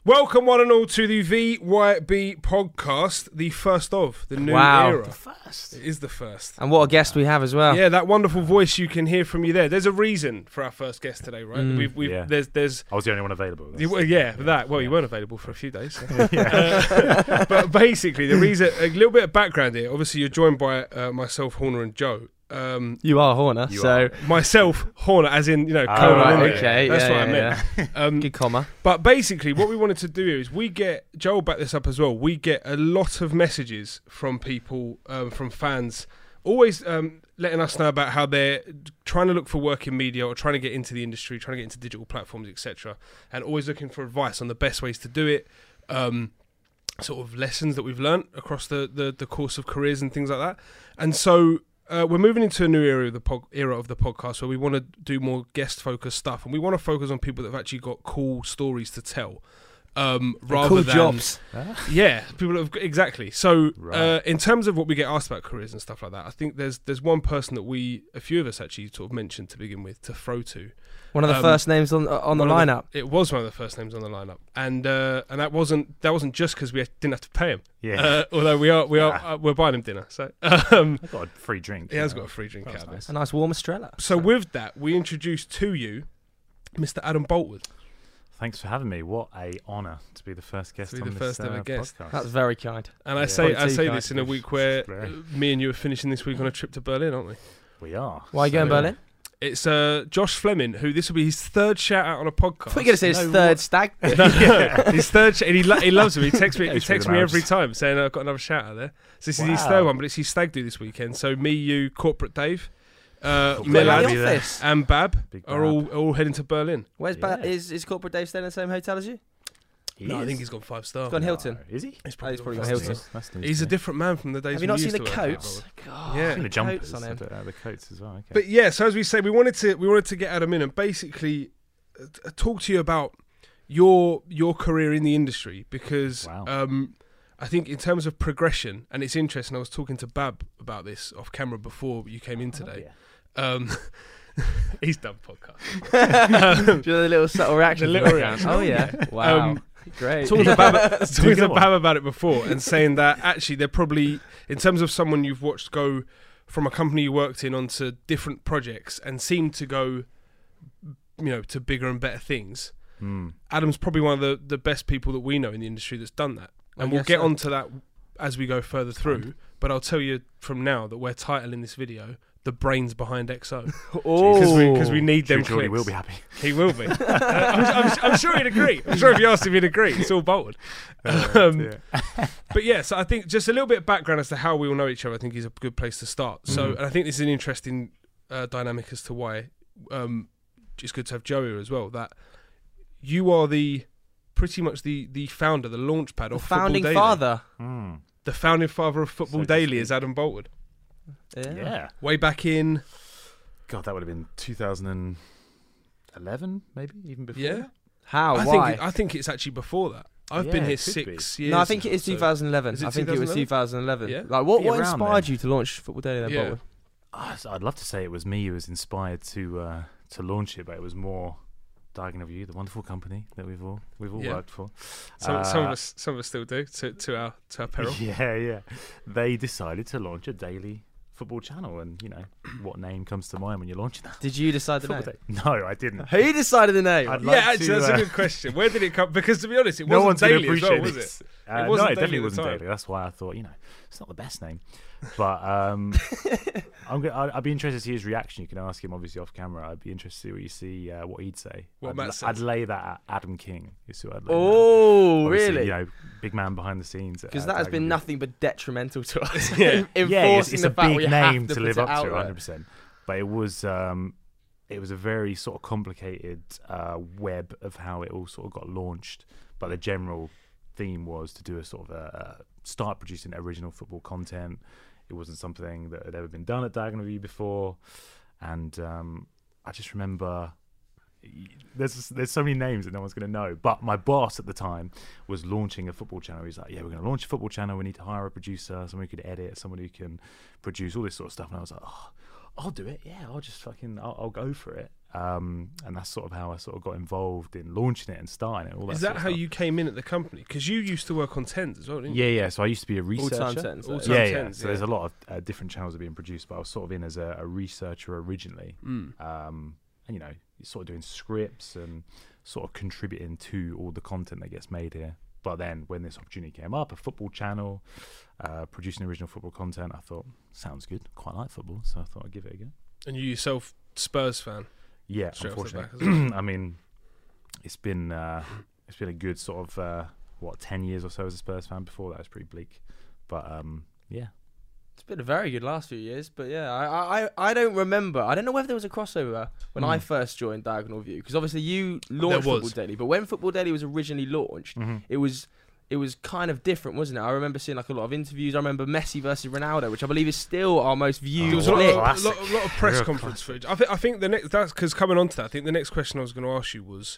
Welcome one and all to the VYB podcast, the first of the new era. The first. It is the first. And what a guest we have as well. Yeah, that wonderful voice you can hear from you there. There's a reason for our first guest today, right? Yeah. There's. I was the only one available. You weren't available for a few days. So. But basically, the reason, a little bit of background here. Obviously, you're joined by myself, Horner, and Joe. You are Horner, myself, Horner, as in colon. Right, okay, that's what I meant. Good comma. But basically, what we wanted to do is Joel backed this up as well. We get a lot of messages from people, from fans, always letting us know about how they're trying to look for work in media or trying to get into the industry, trying to get into digital platforms, etc., and always looking for advice on the best ways to do it. Sort of lessons that we've learnt across the course of careers and things like that. And so. We're moving into a new era of the podcast where we want to do more guest-focused stuff, and we want to focus on people that have actually got cool stories to tell, rather cool than jobs. Yeah, people that have exactly. So, Right. in terms of what we get asked about careers and stuff like that, I think there's one person that a few of us actually sort of mentioned to begin with to throw to. One of the first names on the lineup. It was one of the first names on the lineup, and that wasn't just because we didn't have to pay him. Yeah. Although we're buying him dinner, so I got a free drink. he has got a free drink out of nice. it. A nice warm Estrella. So with that, we introduce to you Mr. Adam Boltwood. Thanks for having me. What a honour to be the first guest To be on the this first ever guest. podcast. That's very kind. And I Yeah. say Quality this in a week where me and you are finishing this week on a trip to Berlin, aren't we? We are. Why are you going So, Berlin? It's Josh Fleming, who this will be his third shout out on a podcast. I thought you were going to say his third stag. His third, and he loves him. He texts me. Yeah, He he's texts really me nice. every time saying I've got another shout out there. So this is his Wow. third one, but it's his stag do this weekend. So me, you, Corporate Dave, Corporate Where Milad, are Dave. the there. office? and Bab Big are all heading to Berlin. Where's Yeah. is Corporate Dave staying in the same hotel as you? He No, I is? think he's gone 5-star. Gone Hilton. No. Is he? He's He's probably gone got Hilton. That's news He's to a me. different man from the days Have you when not we seen the used to work coats? together. God, Yeah. Seen the coats jumpers, on him. the coats as well. Okay. But yeah, so as we say, we wanted to get Adam in and basically talk to you about your career in the industry because Wow. I think in terms of progression, and it's interesting. I was talking to Bab about this off camera before you came in today. He's done podcast. Do you know the little subtle reaction? The little reaction. Oh yeah. Wow. Great. Talking to Bab go on. about it before and saying that actually they're probably, in terms of someone you've watched go from a company you worked in onto different projects and seem to go, to bigger and better things. Adam's probably one of the best people that we know in the industry that's done that. And we'll get onto that as we go further through. But I'll tell you from now that we're titling this video "The Brains Behind XO" because we need them Jordy clicks. will be happy. He will be. I'm sure he'd agree. I'm sure if you asked him, he'd agree. It's all bolted. But yeah, so I think just a little bit of background as to how we all know each other, I think is a good place to start. So, and I think this is an interesting dynamic as to why it's good to have Joe here as well. That you are pretty much the founder, the launchpad of founding Football Daily. father. The founding father of Football So to Daily speak. is Adam Boltwood. Yeah. Way back in, God, that would have been 2011, maybe even before. yeah. How? I Why? think it's actually before that. I've been Yeah, here it could 6 years. No, I think it now, is so- 2011. Is it I think it was 2011. Yeah? Like, what Be around inspired then. you to launch Football Daily then, Yeah. Boltwood? I'd love to say it was me who was inspired to launch it, but it was more Diagon of You, the wonderful company that we've all Yeah. worked for. Some of us still do to our peril. Yeah. They decided to launch a daily football channel, and what name comes to mind when you're launching that? Did you decide the name? Football Day. No, I didn't. Who decided the name? I'd Yeah, like actually, to, that's a good question. Where did it come? Because to be honest, it no wasn't one's gonna daily as well, appreciate was this. it? No, wasn't it daily definitely at the wasn't time. daily. That's why I thought, it's not the best name. But I'd be interested to see his reaction. You can ask him, obviously, off camera. I'd be interested to see what he'd say. Matt says. I'd lay that at Adam King. Is who I'd lay Oh, that at. Obviously, really? big man behind the scenes. Because that has been nothing but detrimental to us. Yeah. Enforcing it's the a fact big we name have to to put live it up out to, there. 100%. But it was a very sort of complicated web of how it all sort of got launched. But the general theme was to do a sort of start producing original football content. It wasn't something that had ever been done at Diagon of You before, and I just remember there's so many names that no one's going to know. But my boss at the time was launching a football channel. He's like, "Yeah, we're going to launch a football channel. We need to hire a producer, someone who could edit, someone who can produce all this sort of stuff." And I was like, "Oh, I'll do it. Yeah, I'll go for it. And that's sort of how I sort of got involved in launching it and starting it. All that Is sort that of how stuff. you came in at the company? Because you used to work on Tens as well, didn't you? Yeah. So I used to be a researcher. All-time tens. All-time Yeah. Tens, So there's a lot of different channels that are being produced, but I was sort of in as a researcher originally. Mm. And you're sort of doing scripts and sort of contributing to all the content that gets made here. But then when this opportunity came up, a football channel, producing original football content, I thought, sounds good. Quite like football, so I thought I'd give it a go. And you yourself, Spurs fan? Yeah, Straight off the unfortunately. back as well. I mean, it's been a good sort of 10 years or so as a Spurs fan. Before that, it was pretty bleak. But yeah. It's been a very good last few years, but yeah, I don't remember. I don't know whether there was a crossover when I first joined Diagonal View, because obviously you launched There Football was. Daily, but when Football Daily was originally launched, it was kind of different, wasn't it? I remember seeing like a lot of interviews. I remember Messi versus Ronaldo, which I believe is still our most viewed There was Oh, clip. a classic. lot of press Real conference classic. footage. I think the next, that's because coming on to that, I think the next question I was going to ask you was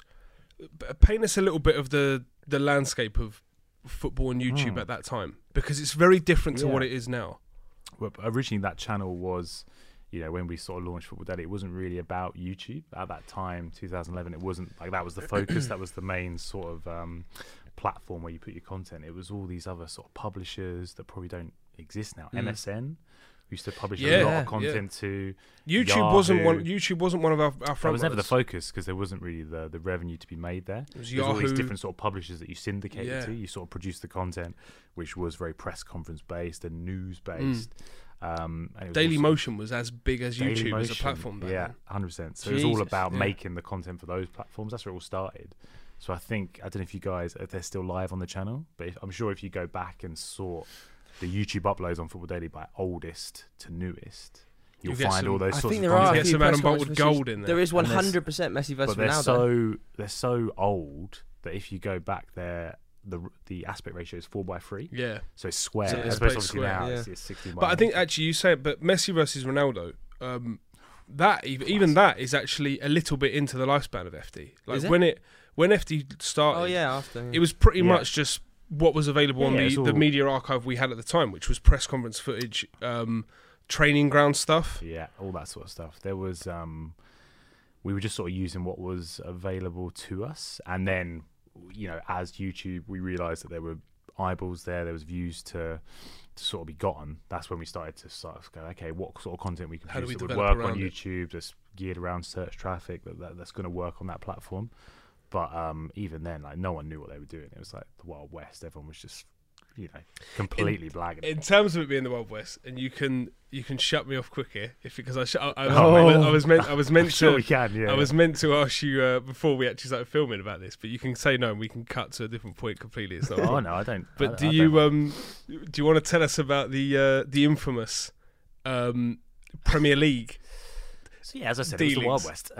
paint us a little bit of the landscape of football and YouTube at that time, because it's very different to Yeah. what it is now. Well, originally that channel was, when we sort of launched Football Daily, it wasn't really about YouTube. At that time, 2011, it wasn't like that was the focus. That was the main sort of platform where you put your content. It was all these other sort of publishers that probably don't exist now. MSN used to publish a lot of content to YouTube wasn't one of our front That was never the runners. focus because there wasn't really the revenue to be made there. It was There's all these Yahoo. different sort of publishers that you syndicated Yeah. to. You sort of produced the content, which was very press conference based and news based. And it was Daily also- Motion was as big as Daily YouTube as a Motion, platform back yeah, then. 100%. So it was all Jesus, about yeah. making the content for those platforms. That's where it all started. So I don't know if you guys, if they're still live on the channel, but I'm sure if you go back and sort the YouTube uploads on Football Daily by oldest to newest, you'll You'll get find some- all those I sorts think of there are a content. Get few some press Adam Bolton conferences. gold in there. There is And 100% Messi versus But Ronaldo. they're so old that if you go back there, the aspect ratio is 4:3, Yeah. so it's square. So it's as opposed to square, obviously now yeah. it's 60. But I think actually you say it, but Messi versus Ronaldo, that even that is actually a little bit into the lifespan of FD. Like Is it? when FD started, Oh yeah, after. it was pretty Yeah. much just what was available on Yeah, it's the all- media archive we had at the time, which was press conference footage, training ground stuff. Yeah, all that sort of stuff. There was we were just sort of using what was available to us, and then as YouTube, we realised that there were eyeballs there was views to sort of be gotten. That's when we started to sort of go, okay, what sort of content we can How do produce we that would develop work on around it? YouTube that's geared around search traffic that's going to work on that platform. But even then, like, no one knew what they were doing. It was like the Wild West. Everyone was just completely blagging it. In terms of it being the Wild West, and you can shut me off quick here because I was meant Sure, to we can. Yeah, I was meant to ask you before we actually started filming about this, but you can say no and we can cut to a different point completely. It's not a Oh problem. no, I don't. But I do don't. you want to tell us about the infamous Premier League? So yeah, as I said, it was the dealings? Wild West.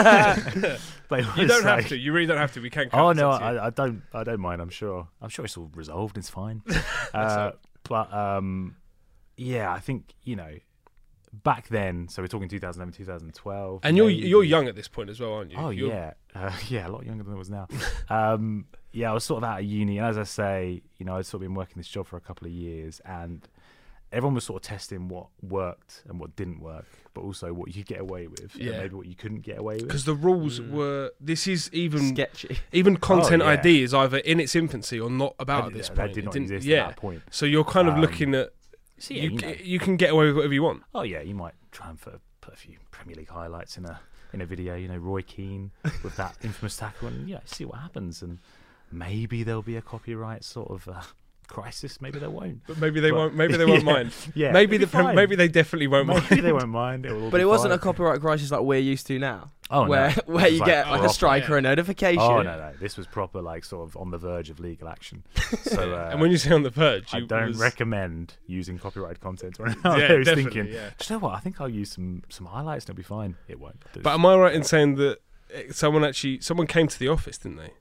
But it You was don't have like- to. You really don't have to. We can cut. Oh this no, up to you. I don't mind. I'm sure it's all resolved. It's fine. hope. But yeah, I think back then. So we're talking 2011, 2012, And you're maybe. young at this point as well, aren't you? Oh You're- yeah, a lot younger than I was now. Yeah, I was sort of out of uni, and as I say, I'd sort of been working this job for a couple of years, and everyone was sort of testing what worked and what didn't work, but also what you could get away with, and Yeah. maybe what you couldn't get away with. Because the rules were. This is even sketchy. content Oh, yeah. ID is either in its infancy or not about at this That point. did It not didn't- exist yeah. at that point. So you're kind of Um, looking at. So yeah, You can get away with whatever you want. Oh yeah, you might try and put a few Premier League highlights in a video. Roy Keane with that infamous tackle, and see what happens. And maybe there'll be a copyright sort of crisis. Maybe there won't. But maybe they won't. Maybe they won't Yeah, mind. Yeah, Maybe it'll be fine. maybe they definitely won't mind. Maybe they won't mind. Will all But be it wasn't fine. a copyright crisis like we're used to now, Oh where no. where It you was get like a proper- striker a notification. Oh no, this was proper, like sort of on the verge of legal action. So And when you say on the verge, I you don't was- recommend using copyrighted content. Right Yeah, now. I was definitely. thinking, Yeah. do you know what? I think I'll use some highlights and it'll be fine. It won't. But am I right in saying that someone came to the office, didn't they?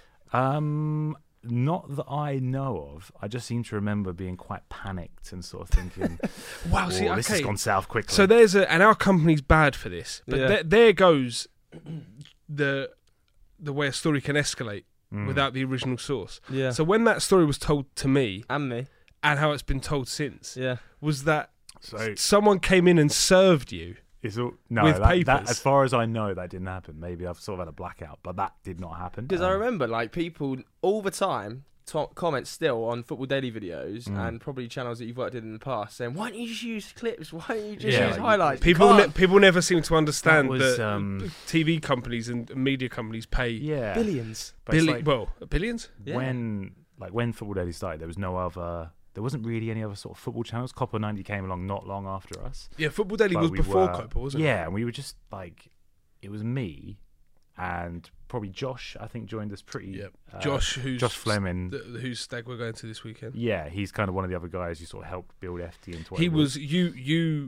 Not that I know of. I just seem to remember being quite panicked and sort of thinking, Wow. See, this has okay. gone south quickly. So there's and our company's bad for this, but Yeah. there goes the way a story can escalate Mm. without the original source. Yeah. So when that story was told to me And me. and how it's been told since, Yeah. was that So someone came in and served you It's all no. With That, papers. as far as I know, that didn't happen. Maybe I've sort of had a blackout, but that did not happen. Because I remember, like, people all the time comment still on Football Daily videos and probably channels that you've worked in the past saying, "Why don't you just use clips? Why don't you just use highlights?" People never seem to understand was, that TV companies and media companies pay billions. billions. Yeah. When Football Daily started, there was no other. There wasn't really any other sort of football channels. Copper 90 came along not long after us. Yeah, Football Daily was before Copper, wasn't it? Yeah, and we were just like, it was me and probably Josh, I think, joined us pretty. Yeah, Josh Fleming, whose stag we're going to this weekend. Yeah, he's kind of one of the other guys who sort of helped build FT into. He was you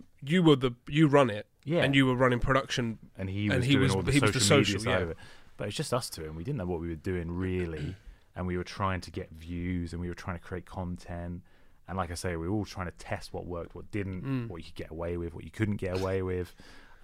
run it, yeah, and you were running production, and he was the social side of it. But it's just us two, and we didn't know what we were doing really, and we were trying to get views, and we were trying to create content. And like I say, we were all trying to test what worked, what didn't, what you could get away with, what you couldn't get away with.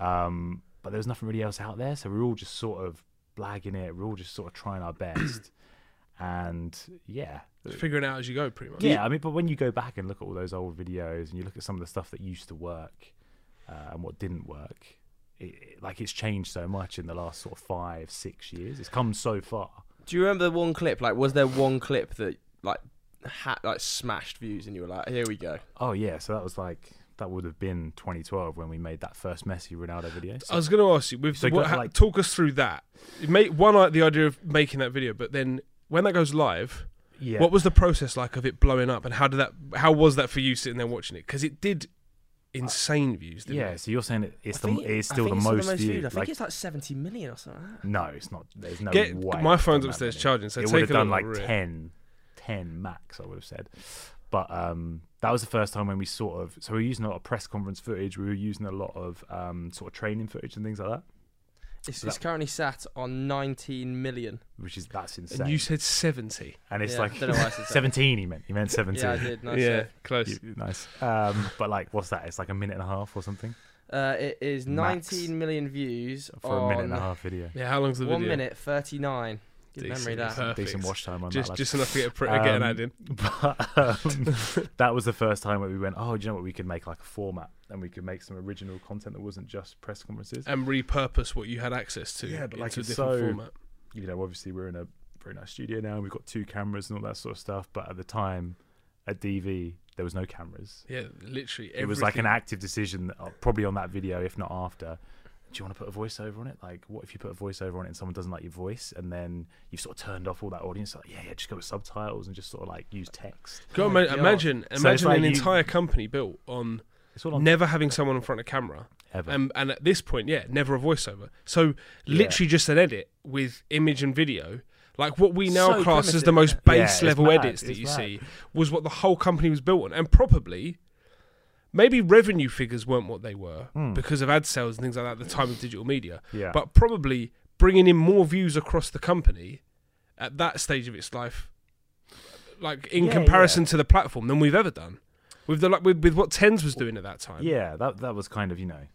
But there was nothing really else out there, so we were all just sort of blagging it. We were all just sort of trying our best, and figuring it out as you go, pretty much. Yeah, I mean, but when you go back and look at all those old videos and you look at some of the stuff that used to work and what didn't work, it's changed so much in the last sort of 5-6 years. It's come so far. Do you remember the one clip? Like, was there one clip that had smashed views and you were like, here we go? Oh yeah, so that would have been 2012 when we made that first Messi Ronaldo video. So, I was going to ask you, talk us through that. The idea of making that video, but then when that goes live, what was the process like of it blowing up, and how was that for you sitting there watching it? Because it did insane views, didn't it? So you're saying it's still the most viewed. I think it's like 70 million or something like that. No, it's not. There's no way. My phone's upstairs charging, so it would have done like 10 max, I would have said. But that was the first time when we so we were using a lot of press conference footage. We were using a lot of sort of training footage and things like that. It's currently sat on 19 million, that's insane. And you said 70, and it's I don't know why I said 17. He meant 17. Yeah, I did. Nice close. Nice. But what's that? It's like a minute and a half or something. It is Max. 19 million views for a minute and a half video. Yeah, how long's the video? 1 minute 39. Good memory that. Perfect. Decent watch time on just, that. Just enough to get an ad in. But that was the first time where we went, do you know what? We could make like a format, and we could make some original content that wasn't just press conferences. And repurpose what you had access to into a different format. Obviously we're in a very nice studio now, and we've got 2 cameras and all that sort of stuff. But at the time, at DV, there was no cameras. Yeah, literally everything. It was like an active decision, probably on that video, if not after. Do you want to put a voiceover on it? Like, what if you put a voiceover on it and someone doesn't like your voice, and then you've sort of turned off all that audience? Like, just go with subtitles and just sort of like use text. Imagine an entire company built on never having someone in front of camera ever, and at this point, never a voiceover. So literally just an edit with image and video. Like what we now class as the most base level edits that you see was what the whole company was built on, and probably. Maybe revenue figures weren't what they were because of ad sales and things like that at the time of digital media. Yeah. But probably bringing in more views across the company at that stage of its life, like in comparison to the platform, than we've ever done. With what Tens was doing at that time. Yeah, that was kind of,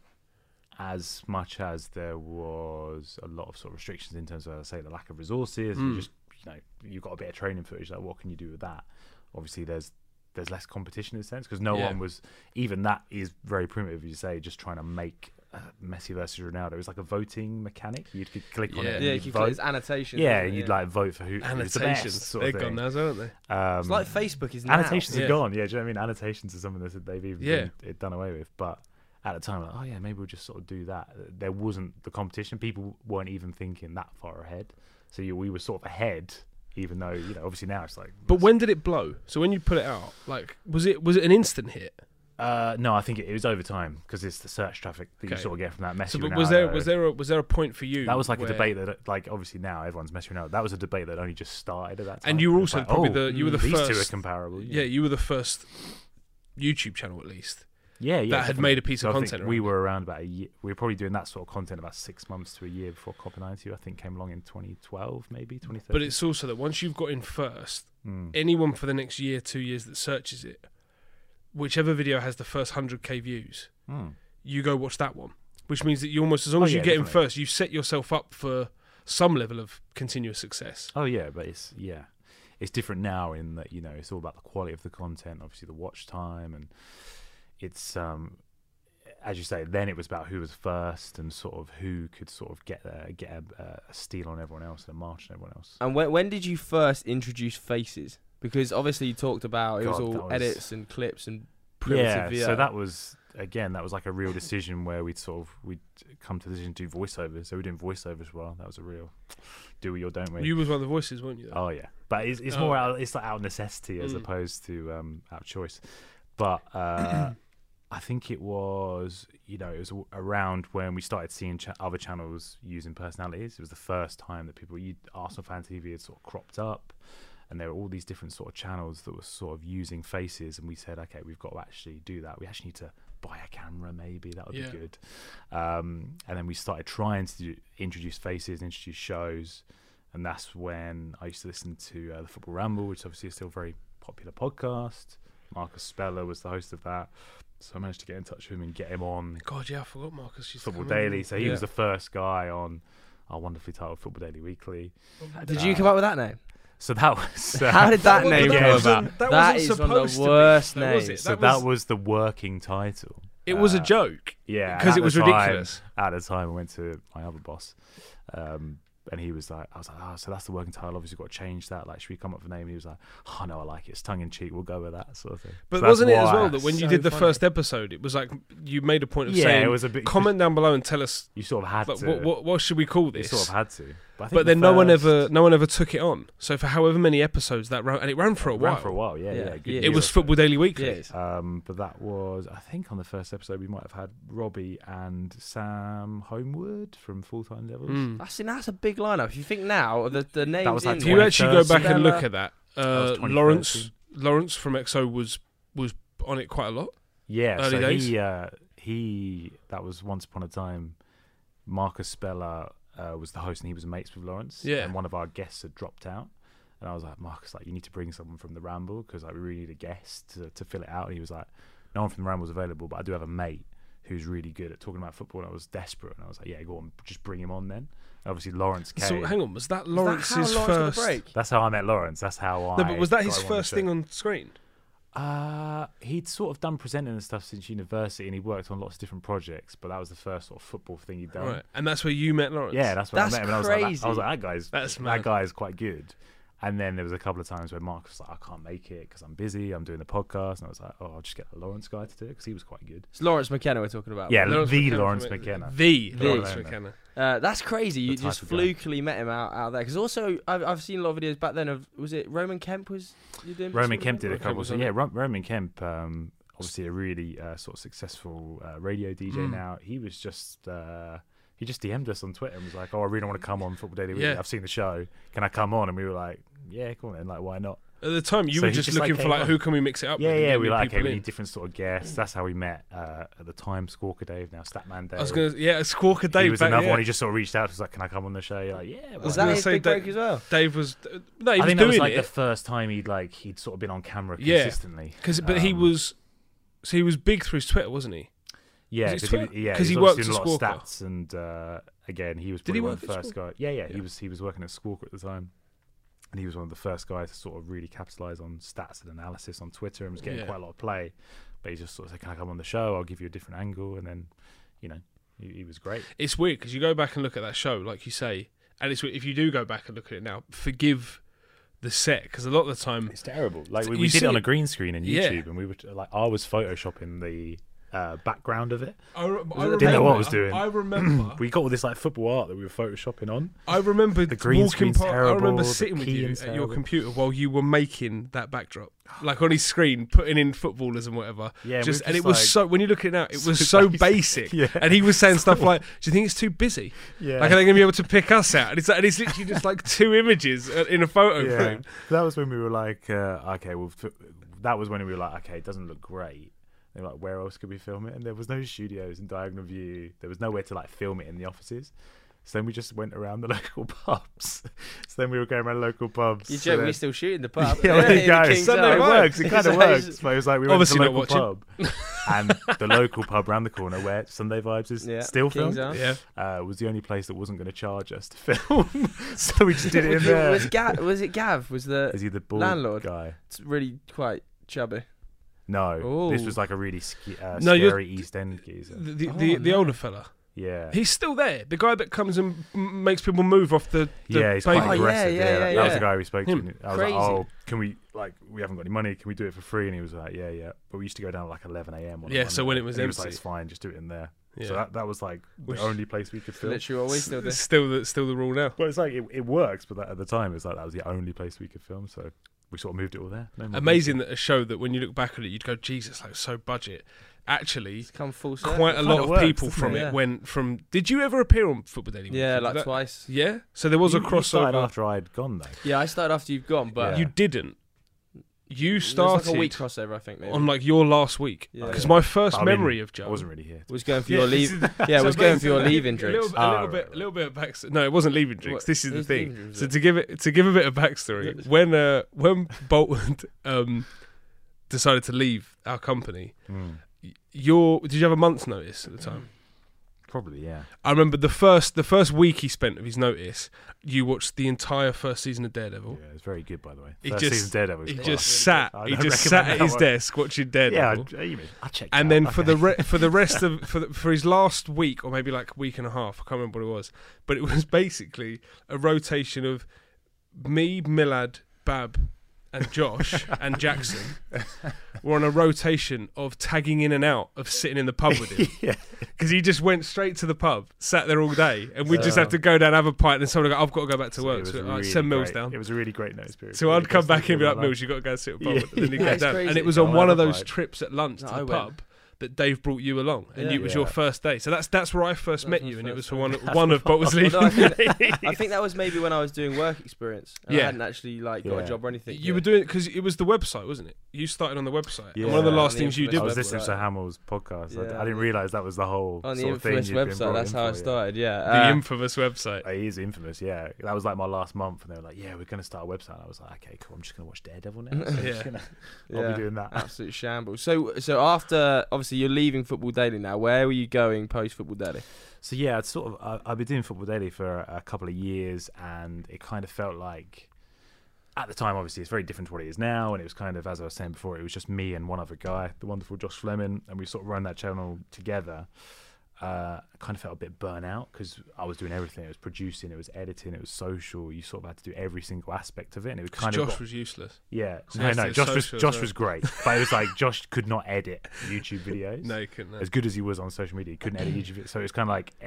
as much as there was a lot of sort of restrictions in terms of, say, the lack of resources. You just, you've got a bit of training footage. Like, what can you do with that? Obviously, there's less competition in a sense because no one was. Even that is very primitive, as you say, just trying to make Messi versus Ronaldo. It was like a voting mechanic. You could click on it. Yeah, you could click annotations. Yeah, and you'd like vote for who. Annotations. They're gone now, aren't they? It's like Facebook is now. Annotations are gone. Yeah, do you know what I mean? Annotations are something that they've even been done away with. But at the time, like, maybe we'll just sort of do that. There wasn't the competition. People weren't even thinking that far ahead. So we were sort of ahead. Even though, obviously now it's like... But when did it blow? So when you put it out, like, was it an instant hit? No, I think it was over time because it's the search traffic that you sort of get from that Messi. So, but was there a point for you? That was like a debate that, like, obviously now everyone's Messi Ronaldo. That was a debate that only just started at that time. And you were also probably the these first. These two are comparable. Yeah, you were the first YouTube channel at least. Yeah, that had made a piece of content. We were around about a year. We were probably doing that sort of content about 6 months to a year before Copper 90, I think, came along in 2012, maybe 2013. But it's also that once you've got in first, anyone for the next year, 2 years that searches it, whichever video has the first 100k views, you go watch that one. Which means that you almost, as long as you get in first, you set yourself up for some level of continuous success. Oh yeah, but it's different now in that it's all about the quality of the content, obviously the watch time and. It's as you say, then it was about who was first and sort of who could sort of get a steal on everyone else and a march on everyone else. And when did you first introduce faces? Because obviously you talked about it was God, all that was- edits and clips and Yeah, primitive VO. so that was like a real decision where we'd come to the decision to do voiceovers. So we're doing voiceovers. Well, that was a real do we or don't we. You was one of the voices, weren't you? Oh yeah, but it's more it's like out of necessity as opposed to out of choice. But I think it was it was around when we started seeing other channels using personalities. It was the first time that Arsenal Fan TV had sort of cropped up, and there were all these different sort of channels that were sort of using faces. And we said, okay, we've got to actually do that. We actually need to buy a camera, maybe that would be good. And then we started trying to introduce faces, introduce shows. And that's when I used to listen to the Football Ramble, which obviously is still a very popular podcast. Marcus Speller was the host of that. So I managed to get in touch with him and get him on God, yeah, I forgot Marcus. Football Daily. So he was the first guy on our wonderfully titled Football Daily Weekly. Did you come up with that name? So that was... How did that name come about? That is one of the worst names. That was the working title. It was a joke. Yeah. Because it was ridiculous. At the time, I went to my other boss. And he was like, I was like, oh, so that's the working title. Obviously, got to change that. Like, should we come up with a name? And he was like, oh, no, I like it. It's tongue in cheek. We'll go with that sort of thing. But so wasn't it as well that when you so did the funny. first episode, it was like you made a point of saying, it was a bit. comment down below and tell us You sort of had like, to. what should we call You this? sort of had to. But, I think But the then no one first- ever took it on. So for however many episodes that ran, and it ran for a while. Ran for a while, yeah. Yeah. Good Yeah. It year was or so. Football Daily Weekly. Yes. But that was, I think, on the first episode we might have had Robbie and Sam Homewood from Full Time Levels. Mm. That's a big lineup. If you think now, the names was like in If you there- actually go back and look Stella- at that, was 2013. Lawrence from EXO was on it quite a lot. Yeah, Early so days? he that was once upon a time. Marcus Speller was the host, and he was mates with Lawrence. Yeah. And one of our guests had dropped out, and I was like, Marcus, like, you need to bring someone from the Ramble because like we really need a guest to fill it out. And he was like, no one from the Ramble's available, but I do have a mate who's really good at talking about football. And I was desperate, and I was like, yeah, go on, just bring him on then. And obviously, Lawrence came. So hang on, was that Is that Lawrence's how Lawrence got the first? break? That's how I met Lawrence. That's how I. No, but was that got his him on the first show. thing on screen? He'd sort of done presenting and stuff since university, and he worked on lots of different projects. But that was the first sort of football thing he'd done. Right, and that's where you met Lawrence. Yeah, that's when That's I met him. And I was crazy. like, that guy's That's that mad. guy is quite good. And then there was a couple of times where Mark was like, I can't make it because I'm busy. I'm doing the podcast, and I was like, oh, I'll just get the Lawrence guy to do it because he was quite good. It's Lawrence McKenna we're talking about. Yeah, Lawrence the McKenna Lawrence from it. McKenna. The The. Lawrence Yeah. McKenna. That's crazy. You The just type of guy. flukily met him out there. Because also, I've seen a lot of videos back then of, was it Roman Kemp was you doing? Roman Kemp did a Roman Kemp couple. was So on yeah, it. Roman Kemp, obviously a really sort of successful radio DJ now. He was just. He just DM'd us on Twitter and was like, "Oh, I really want to come on Football Daily Weekly. Yeah. I've seen the show. Can I come on?" And we were like, "Yeah, come on then. Like, why not?" At the time, you So were he just just, like, looking for came like, on. who can we mix it up with? Yeah, and yeah. get We new were like, people okay, we in. need different sort of guests. That's how we met at the time. Squawker Dave, now Statman Dave. I was gonna, Squawker Dave. He was back, another yeah. one. He just sort of reached out. Was like, "Can I come on the show?" You're like, "Yeah." why Was I that was not?" gonna his say big break Dave- as well? Dave was no, he I was think that was doing like the it first time he'd sort of been on camera Yeah. consistently. but he was big through his Twitter, wasn't he? Yeah, Was it because Twitter? he 'Cause he was worked doing a at lot of Squawker. stats, and again, he was Did he probably one work of the at first guys. Yeah, he was working at Squawker at the time, and he was one of the first guys to sort of really capitalize on stats and analysis on Twitter, and was getting Yeah. quite a lot of play. But he just sort of said, "Can I come on the show? I'll give you a different angle," and then, he was great. It's weird because you go back and look at that show, like you say, and it's if you do go back and look at it now, forgive the set because a lot of the time, It's terrible. Like So we you did see it on it- a green screen on Yeah. YouTube, and we were like, I was photoshopping the background of it. I Didn't know what I was doing. I remember. We got all this like football art that we were photoshopping on. I remember The green walking screen's past. I remember terrible, the sitting with you keying's at your terrible. computer while you were making that backdrop, like on his screen, putting in footballers and whatever. Yeah, just we and were it was just so. When you look at it now, it so was so basic. basic. Yeah. And he was saying stuff like, "Do you think it's too busy? Yeah, Like, are they going to be able to pick us out?" And it's literally just like two images in a photo frame. That was when we were like, okay, well, that was when we were like, okay, it doesn't look great. They were like, where else could we film it? And there was no studios in Diagonal View. There was nowhere to like film it in the offices. So then we just went around the local pubs. So then we were going around local pubs. You So joke, then- we're still shooting the pub. Yeah, there you in go. the King's Sunday It Arms. works. It kind of So works. But it was like we went Obviously to the not local pub, and the local pub round the corner where Sunday Vibes is Yeah, still King's filmed. Arms. Yeah, Was the only place that wasn't going to charge us to film. So we just did it in there. Was it Gav? Was the Is he the bald landlord? guy? It's really quite chubby? No, this Ooh. was like a really No, you're- scary East End geezer. The older fella. Yeah. He's still there. The guy that comes and makes people move off the Yeah, he's pavement. quite Oh, aggressive. yeah, That was yeah. the guy we spoke to. Him. And I was Crazy. like, "Oh, can we we haven't got any money? Can we do it for free?" And he was like, "Yeah." But we used to go down at like 11 a.m. on a Yeah, so Monday. when it was And he was like, empty. "It's fine, just do it in there." Yeah. So that was like the Which- only place we could film. Literally what we still do. It's still the rule now. Well, it's like it works, but at the time it was like that was the only place we could film. So we sort of moved it all there. No more Amazing that a show that when you look back at it, you'd go, Jesus, like so budget. Actually, It's come full circle. quite a lot of works, people doesn't from it? it Yeah. went from. Did you ever appear on Football Daily? Yeah, Weekly? like That- twice. Yeah, so there was a You started crossover. after I'd gone though. Yeah, I started after you've gone, but Yeah. You didn't. You it was started like a week crossover, I think. Maybe. on like your last week Yeah. because my first I mean, memory of Joe I wasn't really here. was going for Yeah, your this leave. is- Yeah, So was going for your basically, leaving a drinks. little bit of backstory. No, it wasn't leaving drinks. What- This is the whose thing. leaving drinks So was to give a bit of backstory, when Bolton decided to leave our company, did you have a month's notice at the time? Probably, yeah. I remember the first week he spent of his notice. You watched the entire first season of Daredevil. Yeah, it's very good, by the way. He First just- season Daredevil was He class. just sat. I He don't just recommend sat at that his one. desk watching Daredevil. Yeah, I checked. And out. then for Okay. the rest of for his last week or maybe like week and a half, I can't remember what it was, but it was basically a rotation of me, Millad, Bab, and Josh and Jackson were on a rotation of tagging in and out of sitting in the pub with him yeah. because he just went straight to the pub, sat there all day, and we just So- have to go down, have a pint, and someone would go, I've got to go back to So work. it was So really send Mills great. down. It was a really great notice period. So Really I'd come best back thing and be of like, my Mills, life. you got to go and sit at the pub. Yeah. And then he'd Yeah, go it's down. crazy. And it was No, on I one of love those it. trips at lunch No, to I the went. pub that Dave brought you along, and Yeah. it was Yeah. your first day. So that's where I first That met was you, my and it was first for day. one of Bolton's leaving. Although I think that was maybe when I was doing work experience. And Yeah. I hadn't actually got Yeah. a job or anything. You were doing it because it was the website, wasn't it? You started on the website. Yeah. And one of the Yeah, last on the things you I did was infamous listening website. to Hamill's podcast. Yeah. I didn't realise that was the whole on the sort of thing infamous you'd been website. brought That's in how I for, yeah. started. Yeah. the infamous website. He is infamous, yeah. That was like my last month, and they were like, "Yeah, we're going to start a website." And I was like, "Okay, cool. I'm just going to watch Daredevil now." So I'm Yeah. just gonna, yeah. I'll be doing that. Absolute shambles. So after obviously you're leaving Football Daily now. Where were you going post Football Daily? So yeah, it's I've been doing Football Daily for a couple of years, and it kind of felt like, at the time, obviously, it's very different to what it is now, and it was kind of, as I was saying before, it was just me and one other guy, the wonderful Josh Fleming, and we sort of run that channel together. I kind of felt a bit burnt out because I was doing everything. It was producing, it was editing, it was social. You sort of had to do every single aspect of it, and it was kind Josh of was useless. yeah. So No, it's no, the Josh was social as was great, but it was like Josh could not edit YouTube videos. No, you couldn't. As good as he was on social media, he couldn't edit YouTube videos. So it was kind of like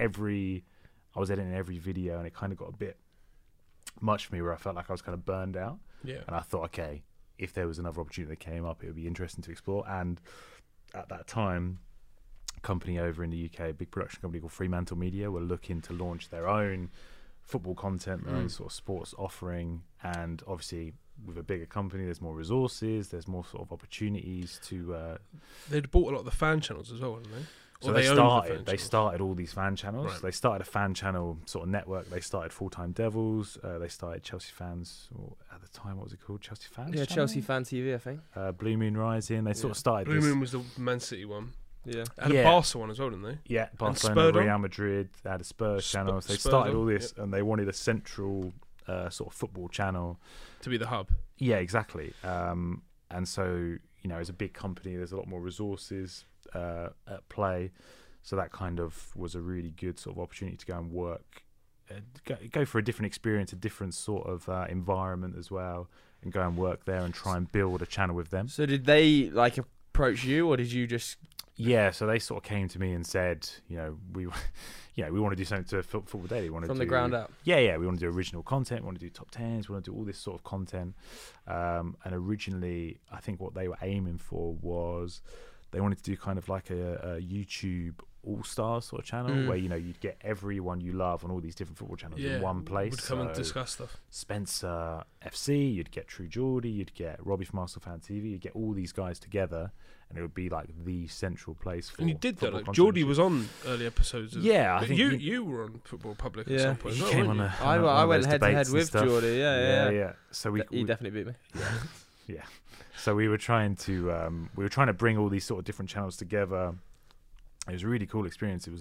I was editing every video, and it kind of got a bit much for me, where I felt like I was kind of burned out. Yeah. And I thought, okay, if there was another opportunity that came up, it would be interesting to explore. And at that time, a company over in the UK, a big production company called Fremantle Media, were looking to launch their own football content, their own sort of sports offering. And obviously, with a bigger company, there's more resources, there's more sort of opportunities to. They'd bought a lot of the fan channels as well, hadn't they? So Or they owned the fan started. They channels. started all these fan channels. Right. They started a fan channel sort of network. They started Full Time Devils. They started Chelsea Fans. Or at the time, what was it called? Chelsea Fans. Yeah, channel? Chelsea Fan TV, I think. Blue Moon Rising. They sort Yeah. of started. Blue this, Moon was the Man City one. Yeah. And Yeah. a Barca one as well, didn't they? Yeah, Barcelona, Spurred on? Real Madrid. They had a Spurs channel. So they Spurred started on, all this, and they wanted a central sort of football channel. To be the hub. Yeah, exactly. And so, as a big company, there's a lot more resources at play. So that kind of was a really good sort of opportunity to go and work, go for a different experience, a different sort of environment as well, and go and work there and try and build a channel with them. So did they approach you, or did you just? Yeah, so they sort of came to me and said, we want to do something to Football Daily. We want to From do, the ground up. Yeah, we want to do original content. We want to do top tens. We want to do all this sort of content. And originally, I think what they were aiming for was they wanted to do kind of like a YouTube all-stars sort of channel where you'd get everyone you love on all these different football channels in one place. Would come and So discuss stuff. Spencer FC, you'd get True Geordie, you'd get Robbie from Arsenal Fan TV, you'd get all these guys together, and it would be like the central place for. And you did that. football Like, content. Geordie was on early episodes. Yeah, I But think you were on Football Public at Yeah. some point. He as well, came weren't on you? I went those head to head debates and with stuff. Geordie. Yeah. Yeah. So He definitely beat me. yeah. So we were trying to bring all these sort of different channels together. It was a really cool experience. It was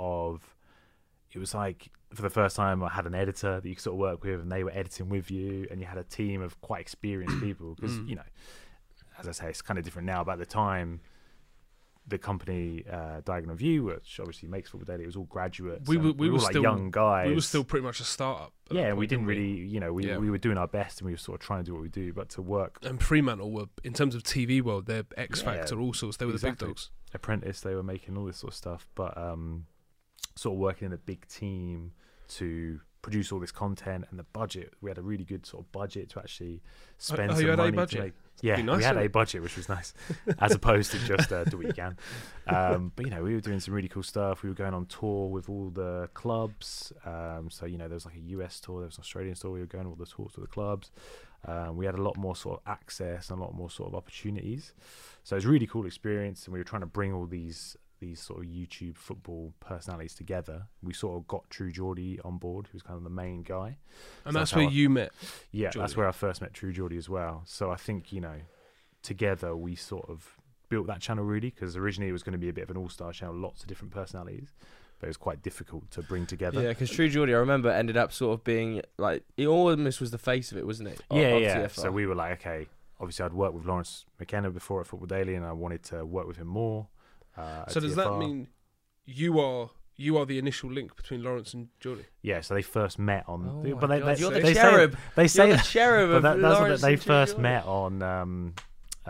like for the first time I had an editor that you could sort of work with, and they were editing with you, and you had a team of quite experienced people because as I say, it's kind of different now. But at the time, the company Diagonal View, which obviously makes Football Daily, it was all graduates. We were all like still young guys. We were still pretty much a startup. Yeah, and we didn't really, we were doing our best, and we were sort of trying to do what we do, but to work. And Fremantle were, in terms of TV world, they're X Factor, all sorts. They were the big dogs. Apprentice, they were making all this sort of stuff, but sort of working in a big team to produce all this content, and the budget. We had a really good sort of budget to actually spend some you had money a budget? to make. Yeah, nice, we had a budget, which was nice, as opposed to just do what you can. But we were doing some really cool stuff. We were going on tour with all the clubs. So there was like a US tour, there was an Australian tour. We were going on all the tours with the clubs. We had a lot more sort of access and a lot more sort of opportunities. So it was a really cool experience, and we were trying to bring all these sort of YouTube football personalities together. We sort of got True Geordie on board, who was kind of the main guy. And that's where you met. Yeah, Geordie. That's where I first met True Geordie as well. So I think, together we sort of built that channel really, because originally it was going to be a bit of an all-star channel, lots of different personalities, but it was quite difficult to bring together. Yeah, because True Geordie, I remember, ended up sort of being like, he almost was the face of it, wasn't it? Yeah. TFR. So we were like, okay, obviously I'd worked with Lawrence McKenna before at Football Daily, and I wanted to work with him more. So does that mean you are the initial link between Lawrence and Geordie? Yeah, so they first met on. Oh but my God, you're the they cherub. They say You're the cherub but of that's what Lawrence they and True first Geordie. met on the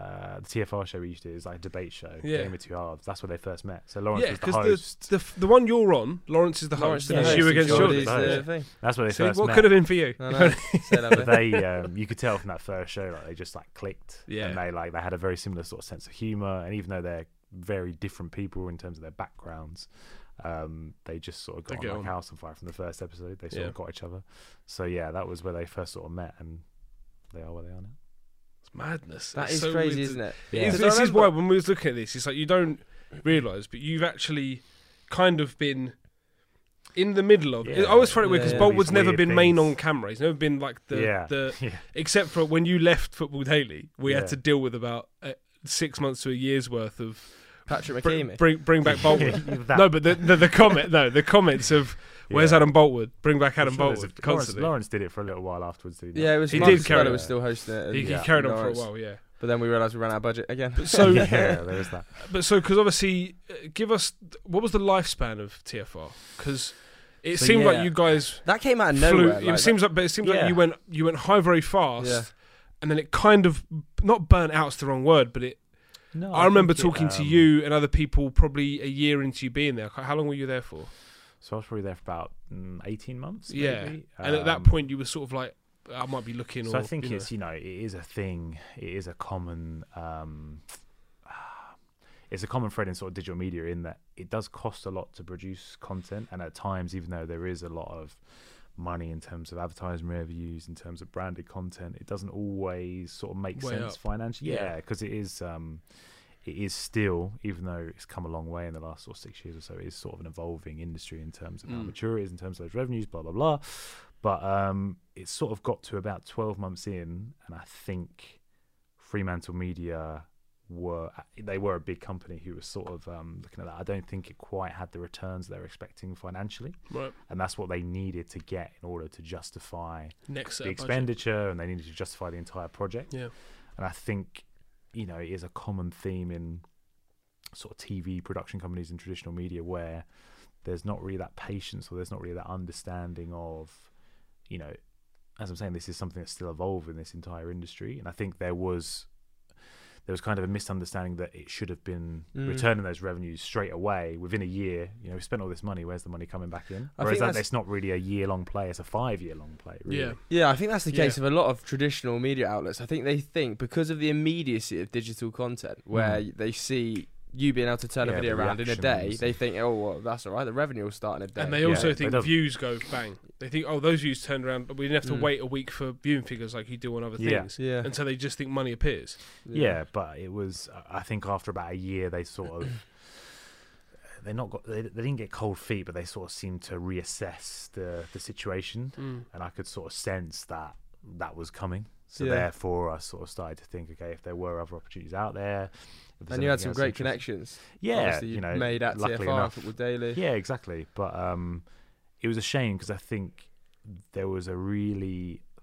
TFR show we used to do. It was like a debate show, Game of Two Halves. That's where they first met. So Lawrence was the host. The one you're on, Lawrence is the Lawrence host, is and the it's you host, against Geordie's Geordie. the thing. That's where they See, first what met. could have been for you? I know. Say that But they, you could tell from that first show, like they just like clicked, Yeah. and they had a very similar sort of sense of humor, and even though they're very different people in terms of their backgrounds, they just sort of got on like house on fire from the first episode. They sort of got each other. So yeah, that was where they first sort of met, and they are where they are now. It's madness. That It's is so crazy, weird. isn't it? Yeah. This is why when we was looking at this, it's like you don't realise, but you've actually kind of been in the middle of it. Yeah. I always find it weird because Yeah. Boltwood's These never weird been main things. on camera. He's never been like the Yeah. except for when you left Football Daily, we had Yeah. to deal with about 6 months to a year's worth of Patrick br- McKeamy. bring back Boltwood. That- No, but the comments of where's Yeah. Adam Boltwood? Bring back Adam I'm sure there's Boltwood a- constantly. Lawrence did it for a little while afterwards. Did he? Yeah, it was He Marcus did carry Speller on. was still hosting it. He and carried on for a Lawrence. while, yeah. But then we realised we ran out of budget again. So yeah, there is that. But so, because obviously, give us what was the lifespan of TFR? Because it So, seemed yeah. like you guys That came out of flew. nowhere. It seems like Yeah. you went high very fast, Yeah. and then it kind of not burnt out's the wrong word, but it. No, I remember think talking to you and other people probably a year into you being there. How long were you there for? So I was probably there for about 18 months. Yeah, maybe. and at that point you were sort of like, I might be looking. So or, I think you it's it is a thing. It is a common. It's a common thread in sort of digital media in that it does cost a lot to produce content, and at times, even though there is a lot of money in terms of advertising revenues, in terms of branded content, it doesn't always sort of make Way sense up. financially. Yeah. Yeah, because it is still, even though it's come a long way in the last sort of 6 years or so, it is sort of an evolving industry in terms of how mature it is, in terms of those revenues, blah blah blah. But it's sort of got to about 12 months in, and I think Fremantle Media were a big company who was sort of looking at that. I don't think it quite had the returns they were expecting financially, right. and that's what they needed to get in order to justify Next set the of budget. expenditure, and they needed to justify the entire project. Yeah. And I think it is a common theme in sort of TV production companies and traditional media where there's not really that patience, or there's not really that understanding of, as I'm saying, this is something that's still evolving in this entire industry. And I think there was kind of a misunderstanding that it should have been returning those revenues straight away within a year. We spent all this money, where's the money coming back in? I Whereas think it's not really a year-long play, it's a 5-year-long play, really. Yeah. Yeah, I think that's the case Yeah. of a lot of traditional media outlets. I think they think because of the immediacy of digital content, where they see you being able to turn a Yeah, video the around in a day, reactions. they think, oh, well, that's all right. The revenue will start in a day. And they Yeah, also they think don't- views go bang. They think, oh, those views turned around, but we didn't have to wait a week for viewing figures like you do on other Yeah. things. Yeah. And so they just think money appears. Yeah, but it was. I think after about a year, they sort of they didn't get cold feet, but they sort of seemed to reassess the situation, and I could sort of sense that was coming. So Yeah. therefore, I sort of started to think, okay, if there were other opportunities out there, if there's And you had anything some else great interesting- connections. Yeah, Obviously, you made at luckily TFR, enough. Football Daily. Yeah, exactly. But it was a shame because I think there was a really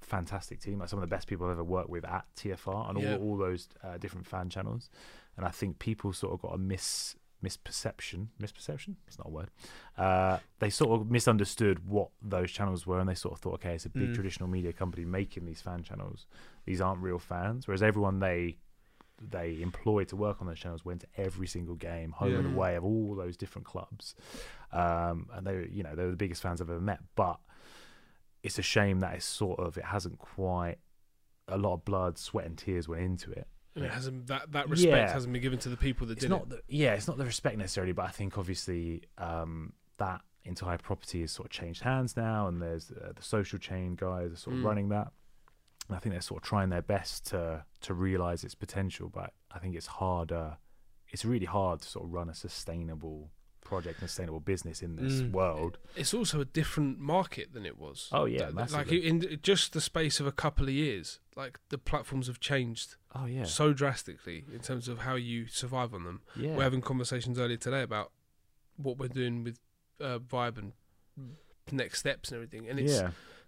fantastic team, like some of the best people I've ever worked with at TFR and all those different fan channels. And I think people sort of got a misperception. It's not a word. They sort of misunderstood what those channels were, and they sort of thought, okay, it's a big traditional media company making these fan channels. These aren't real fans. Whereas everyone they employed to work on those channels went to every single game, home and away, of all those different clubs, and they were the biggest fans I've ever met. But it's a shame that it hasn't quite, a lot of blood, sweat, and tears went into it. And it hasn't, that respect hasn't been given to the people that did it. It's not the respect necessarily, but I think obviously that entire property has sort of changed hands now, and there's the social chain guys are sort of running that. And I think they're sort of trying their best to realise its potential, but I think it's harder. It's really hard to sort of run a sustainable project and sustainable business in this world. It's also a different market than it was. Oh yeah, massively. Like in just the space of a couple of years, like the platforms have changed. Oh yeah, so drastically in terms of how you survive on them. Yeah, we're having conversations earlier today about what we're doing with Vibe and next steps and everything, and it's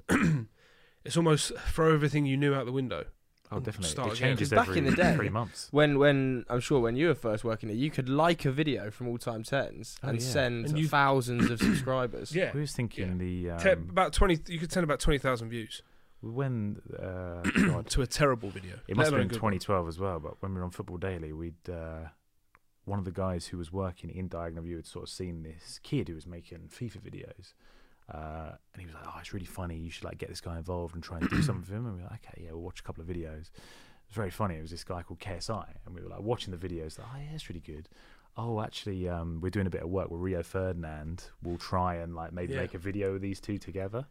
it's almost throw everything you knew out the window. Oh, definitely. It changes every back in the day, 3 months. When I'm sure when you were first working there, you could like a video from All Time Tens and send thousands of subscribers. Yeah, we was thinking about 20. You could send about 20,000 views. When to a terrible video. It must have been 2012 as well. But when we were on Football Daily, we'd one of the guys who was working in Diagonal View had sort of seen this kid who was making FIFA videos. And he was like, "Oh, it's really funny. You should like get this guy involved and try and do something for him." And we were like, "Okay, yeah, we'll watch a couple of videos." It was very funny. It was this guy called KSI, and we were like watching the videos. Like, "Oh yeah, it's really good." Oh, actually, we're doing a bit of work with Rio Ferdinand. We'll try and like maybe make a video of these two together.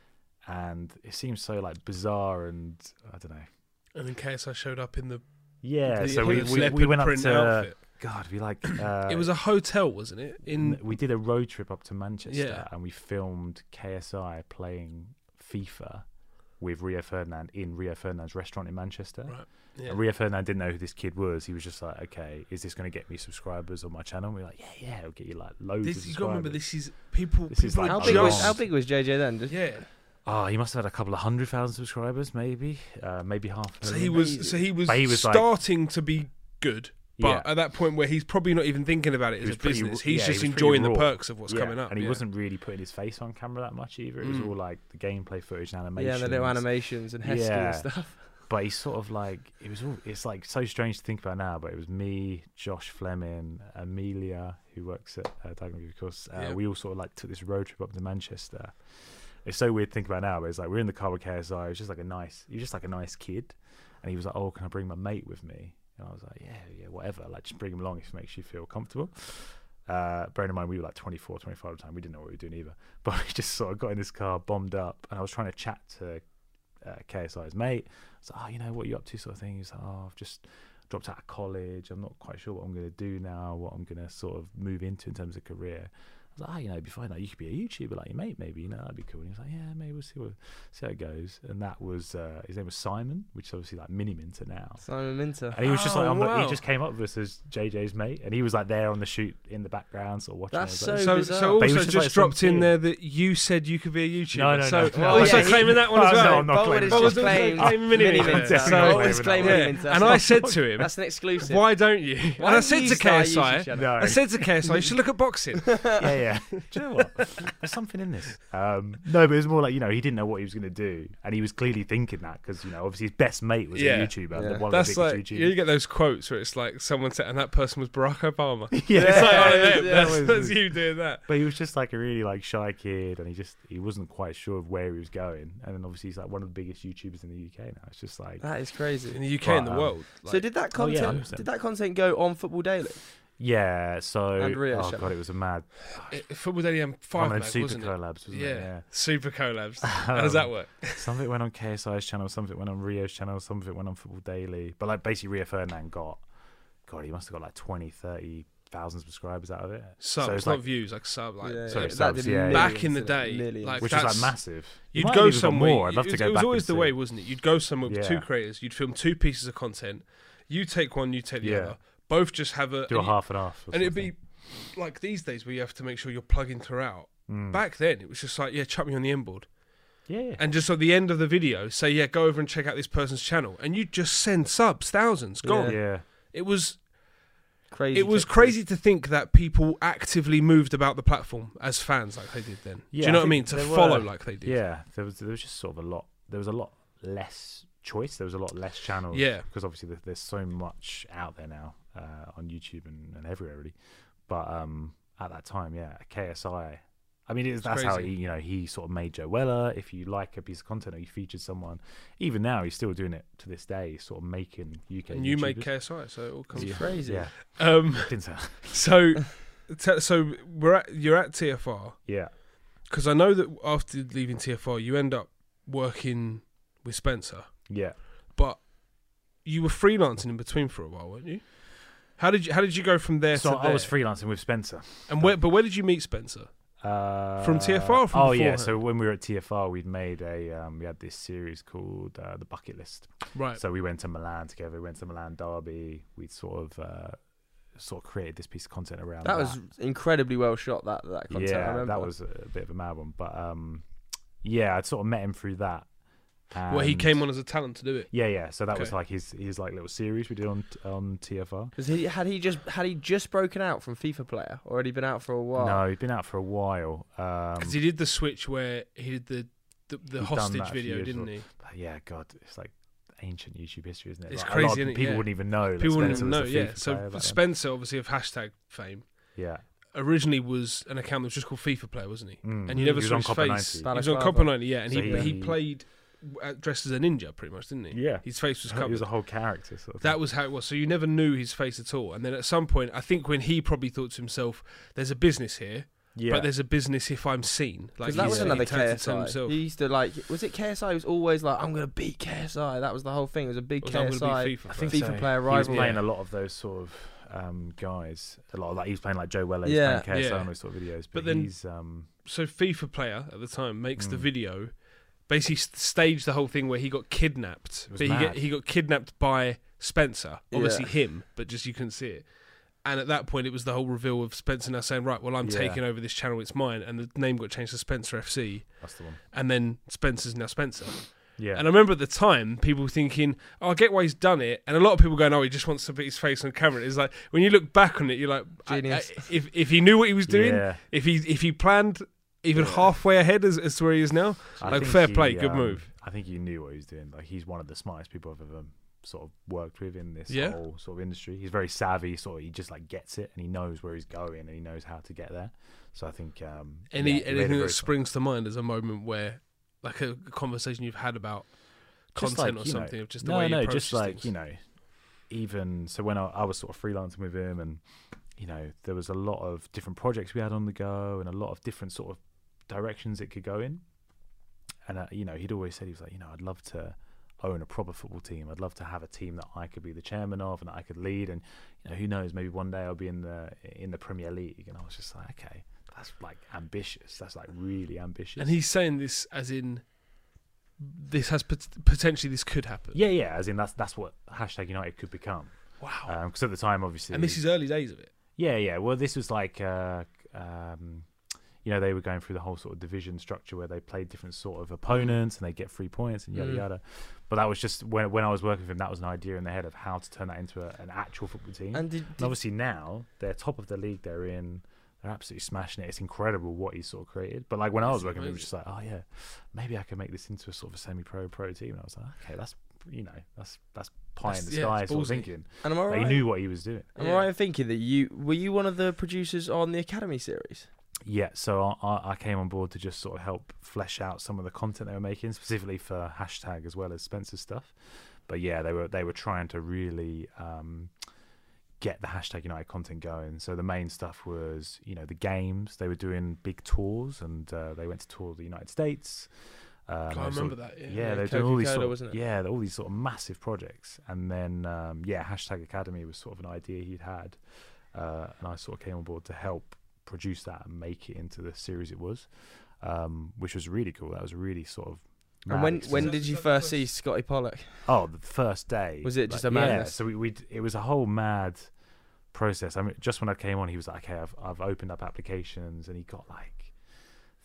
And it seems so like bizarre, and I don't know. And then KSI showed up in the so we went up to outfit. God, we like it was a hotel, wasn't it? We did a road trip up to Manchester, and we filmed KSI playing FIFA with Rio Ferdinand in Rio Ferdinand's restaurant in Manchester. Right. Yeah. And Rio Ferdinand didn't know who this kid was. He was just like, "Okay, is this going to get me subscribers on my channel?" And we were like, "Yeah, it'll get you like loads of subscribers." You got to remember, this is people. This is like how big was JJ then? Oh, he must have had a couple of 100,000 subscribers, maybe half. So he was starting to be good. But at that point where he's probably not even thinking about it as a business, he's just enjoying the perks of what's coming up. And he wasn't really putting his face on camera that much either. It was all like the gameplay footage and animations. Yeah, the little animations and Heskey and stuff. But he's sort of like, it's like so strange to think about now, but it was me, Josh Fleming, Amelia, who works at Diagonal View, of course. We all sort of like took this road trip up to Manchester. It's so weird to think about now, but it's like we're in the car with KSI. He was just like a nice kid. And he was like, "Oh, can I bring my mate with me?" And I was like, yeah, whatever. Like, just bring him along if it makes you feel comfortable. Bearing in mind, we were like 24, 25 at the time. We didn't know what we were doing either. But we just sort of got in this car, bombed up, and I was trying to chat to KSI's mate. I was like, "Oh, you know, what are you up to?" sort of thing. He's like, "Oh, I've just dropped out of college. I'm not quite sure what I'm going to do now, what I'm going to sort of move into in terms of career." I was like, "Oh, it'd be fine. Like, you could be a YouTuber like your mate, maybe. That'd be cool." And he was like, "Yeah, maybe we'll see how it goes." And that was his name was Simon, which is obviously like Mini Minter now. Simon Minter. And he was just like, he just came up with us as JJ's mate, and he was like there on the shoot in the background, sort of watching. That's so bizarre. So also just dropped in there that you said you could be a YouTuber. No. Also claiming that one as well. No, I'm not claiming. Just claim Mini Minter. And I said to him, "That's an exclusive. Why don't you?" And I said to KSI, "You should look at boxing." Yeah. Do you know what? There's something in this. No, but it was more like, he didn't know what he was going to do, and he was clearly thinking that because obviously his best mate was a YouTuber, one of the biggest YouTubers. You get those quotes where it's like someone said, and that person was Barack Obama. That's you doing that. But he was just like a really like shy kid, and he wasn't quite sure of where he was going. And then obviously he's like one of the biggest YouTubers in the UK now. It's just like that is crazy in the UK and the world. So did that content go on Football Daily? Yeah, so God, it was a mad Football Daily M5 mag, super wasn't collabs, wasn't it? Yeah, super collabs. How does that work? Some of it went on KSI's channel, some of it went on Rio's channel, some of it went on Football Daily. But like basically Rio Ferdinand he must have got like 20,000-30,000 subscribers out of it. So it's not views, like sub, like subs, back in the day, like which was like massive. You'd go somewhere. More. I'd love to go back. It was always the way, wasn't it? You'd go somewhere with two creators. You'd film two pieces of content. You take one, you take the other. Both just have a half and half, and it'd be like these days where you have to make sure you're plugging throughout. Back then, it was just like, chuck me on the inboard. Yeah. And just at the end of the video, say, yeah, go over and check out this person's channel. And you just send subs, thousands, gone. Yeah. It was Crazy. It was crazy to think that people actively moved about the platform as fans like they did then. Yeah, Do you know I what I mean? think To there follow were- like they did. Yeah, there was just sort of a lot. There was a lot less choice. There was a lot less channels. Yeah. Because obviously there's so much out there now on YouTube and everywhere really. But at that time, yeah, KSI. I mean, that's how crazy. he sort of made Joe Weller. If you like a piece of content or you featured someone, even now he's still doing it to this day, sort of making UK. And you made YouTubers. KSI, so it all comes. It's crazy. Yeah, didn't say. So you're at TFR Yeah, because I know that after leaving TFR, you end up working with Spencer, yeah. but you were freelancing in between for a while, weren't you? How did you go from there So to I there? was freelancing with Spencer. And where did you meet Spencer? From TFR or from oh yeah, beforehand? so when we were at TFR, we'd made we had this series called The Bucket List. Right. So we went to Milan together. We went to Milan Derby. We sort of created this piece of content around That was incredibly well shot. That content. I yeah, remember. that was a bit of a mad one. But yeah, I'd sort of met him through that. Well, he And- came on as a talent to do it. Yeah. So that Okay. was like his like little series we did on TFR. Because had he just broken out from FIFA player, or had he been out for a while? No, he'd been out for a while. Because he did the switch where he did the done hostage that a few video, years didn't ago. he? But yeah, God, it's like ancient YouTube history, isn't it? It's Like, crazy, A lot of isn't it? people Yeah. wouldn't even know. that People wouldn't Spencer even was know. a Yeah. FIFA So player back then. Spencer, obviously of hashtag fame, Yeah. originally was an account that was just called FIFA Player, wasn't he? Mm. And you never He was saw on his Copper face. 90. He was on Balaclava. Copper 90, yeah, and So he he- played dressed as a ninja, pretty much, didn't he? Yeah. His face was He covered. was a whole character. Sort of That thing. was how it was. So you never knew his face at all. And then at some point, I think when he probably thought to himself, "There's a business here, Yeah. but there's a business if I'm seen." Like Because that was Yeah. another he turned to tell KSI. himself. He used to was it KSI? He was always like, "I'm gonna beat KSI." That was the whole thing. It was a big Or was I'm gonna KSI. be FIFA I think player. FIFA so. player He was rivalry. playing Yeah. a lot of those sort of guys. A lot of like he was playing like Joe Weller. Yeah. He was playing KSI Yeah. on those sort of videos. But, But then- he's So FIFA Player at the time makes the Mm. video, basically staged the whole thing where he got kidnapped. It was But mad. he got kidnapped by Spencer, obviously Yeah. him, but just you couldn't see it. And at that point, it was the whole reveal of Spencer now saying, "Right, well, I'm Yeah. taking over this channel. It's mine." And the name got changed to Spencer FC, that's the one. and then Spencer's now Spencer. Yeah. And I remember at the time, people were thinking, "Oh, I get why he's done it," and a lot of people going, "Oh, he just wants to put his face on camera." It's like when you look back on it, you're like, Genius. if he knew what he was doing, Yeah. if he planned even halfway ahead as to where he is now, I like think fair play, good um, move. I think he knew what he was doing. Like he's one of the smartest people I've ever sort of worked with in this Yeah. whole sort of industry. He's very savvy. Sort of, he just like gets it and he knows where he's going and he knows how to get there. So I think he made Anything it that very springs to mind as a moment where, like a conversation you've had about Just content like, or you know, something, of just the way he approaches just like things. you know, even so when I was sort of freelancing with him, and you know, there was a lot of different projects we had on the go, and a lot of different sort of directions it could go in. And you know, he'd always said he was like, you know, I'd love to own a proper football team. I'd love to have a team that I could be the chairman of and that I could lead. And you know, who knows, maybe one day I'll be in the Premier League. And I was just like, okay, that's like ambitious. That's like really ambitious. And he's saying this as in, this has potentially this could happen. yeah, as in that's what hashtag United could become. Wow. Because at the time, obviously, And this is early days of it. Yeah. Well, this was like, you know, they were going through the whole sort of division structure where they played different sort of opponents and they get 3 points and yada yada. But that was just when I was working with him, that was an idea in their head of how to turn that into an actual football team. And And obviously now they're top of the league they're in. They're absolutely smashing it. It's incredible what he's sort of created. But like when I was working with him, it was just like, oh yeah, maybe I can make this into a sort of a semi-pro team. And I was like, okay, that's pie in the sky it's sort of ballsy. thinking. and am I Like, right? he knew what he was doing. Am I right in thinking that were you one of the producers on the Academy series? Yeah, so I came on board to just sort of help flesh out some of the content they were making, specifically for hashtag as well as Spencer's stuff. But yeah, they were trying to really get the hashtag United content going. So the main stuff was, you know, the games. They were doing big tours, and they went to tour the United States. I they were remember sort of- that. Yeah, they were doing all these Coca-Cola, sort of, wasn't it? yeah, all these sort of massive projects. And then hashtag Academy was sort of an idea he'd had, and I sort of came on board to help produce that and make it into the series it was, which was really cool. That was really sort of And mad when did you first see Scotty Pollock? Oh, the first day. Was it just a Yeah, madness? so it was a whole mad process. I mean, just when I came on, he was like, okay, I've opened up applications, and he got like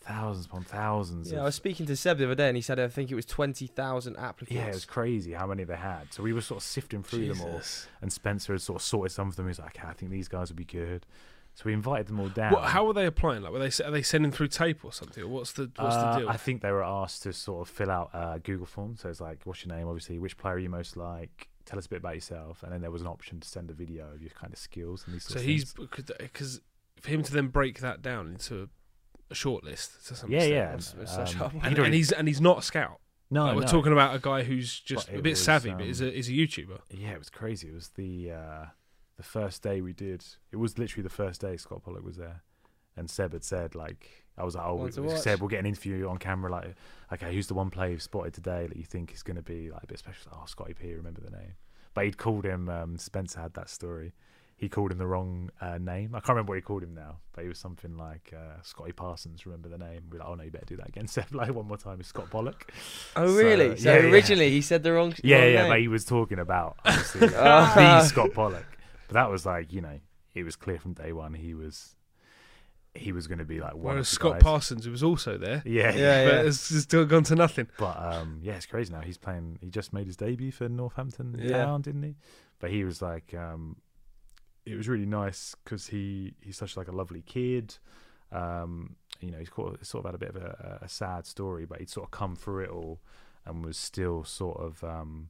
thousands upon thousands. Yeah, I was speaking to Seb the other day, and he said I think it was 20,000 applicants. Yeah, it was crazy how many they had. So we were sort of sifting through them all, and Spencer had sort of sorted some of them. He was like, okay, I think these guys would be good. So we invited them all down. How were they applying? Like, are they sending through tape or something? Or what's the deal? I think they were asked to sort of fill out a Google form. So it's like, what's your name? Obviously, which player you most like? Tell us a bit about yourself. And then there was an option to send a video of your kind of skills and these sorts of things. Because for him to then break that down into a short list to some yeah. And he's not a scout. No, like, we're talking about a guy who's just a bit savvy, but is a YouTuber. Yeah, it was crazy. It was the first day we did. It was literally the first day Scott Pollock was there, and Seb had said, like, I was like, Seb, we'll get an interview on camera. Like, okay, who's the one player you've spotted today that you think is going to be like a bit special? Oh, Scotty P, remember the name. But he'd called him. Spencer had that story. He called him the wrong name. I can't remember what he called him now, but he was something like Scotty Parsons. Remember the name? We're like, oh no, you better do that again. Seb, like one more time. It's Scott Pollock. Oh really? So originally he said the wrong. Yeah, but he was talking about obviously the Scott Pollock. But that was like, it was clear from day one he was going to be like one. Whereas of the Scott guys. Parsons, who was also there. Yeah. But it's still gone to nothing. But it's crazy now. He's playing. He just made his debut for Northampton Town, didn't he? But he was like. It was really nice because he's such like a lovely kid. He's sort of had a bit of a sad story, but he'd sort of come through it all and was still sort of,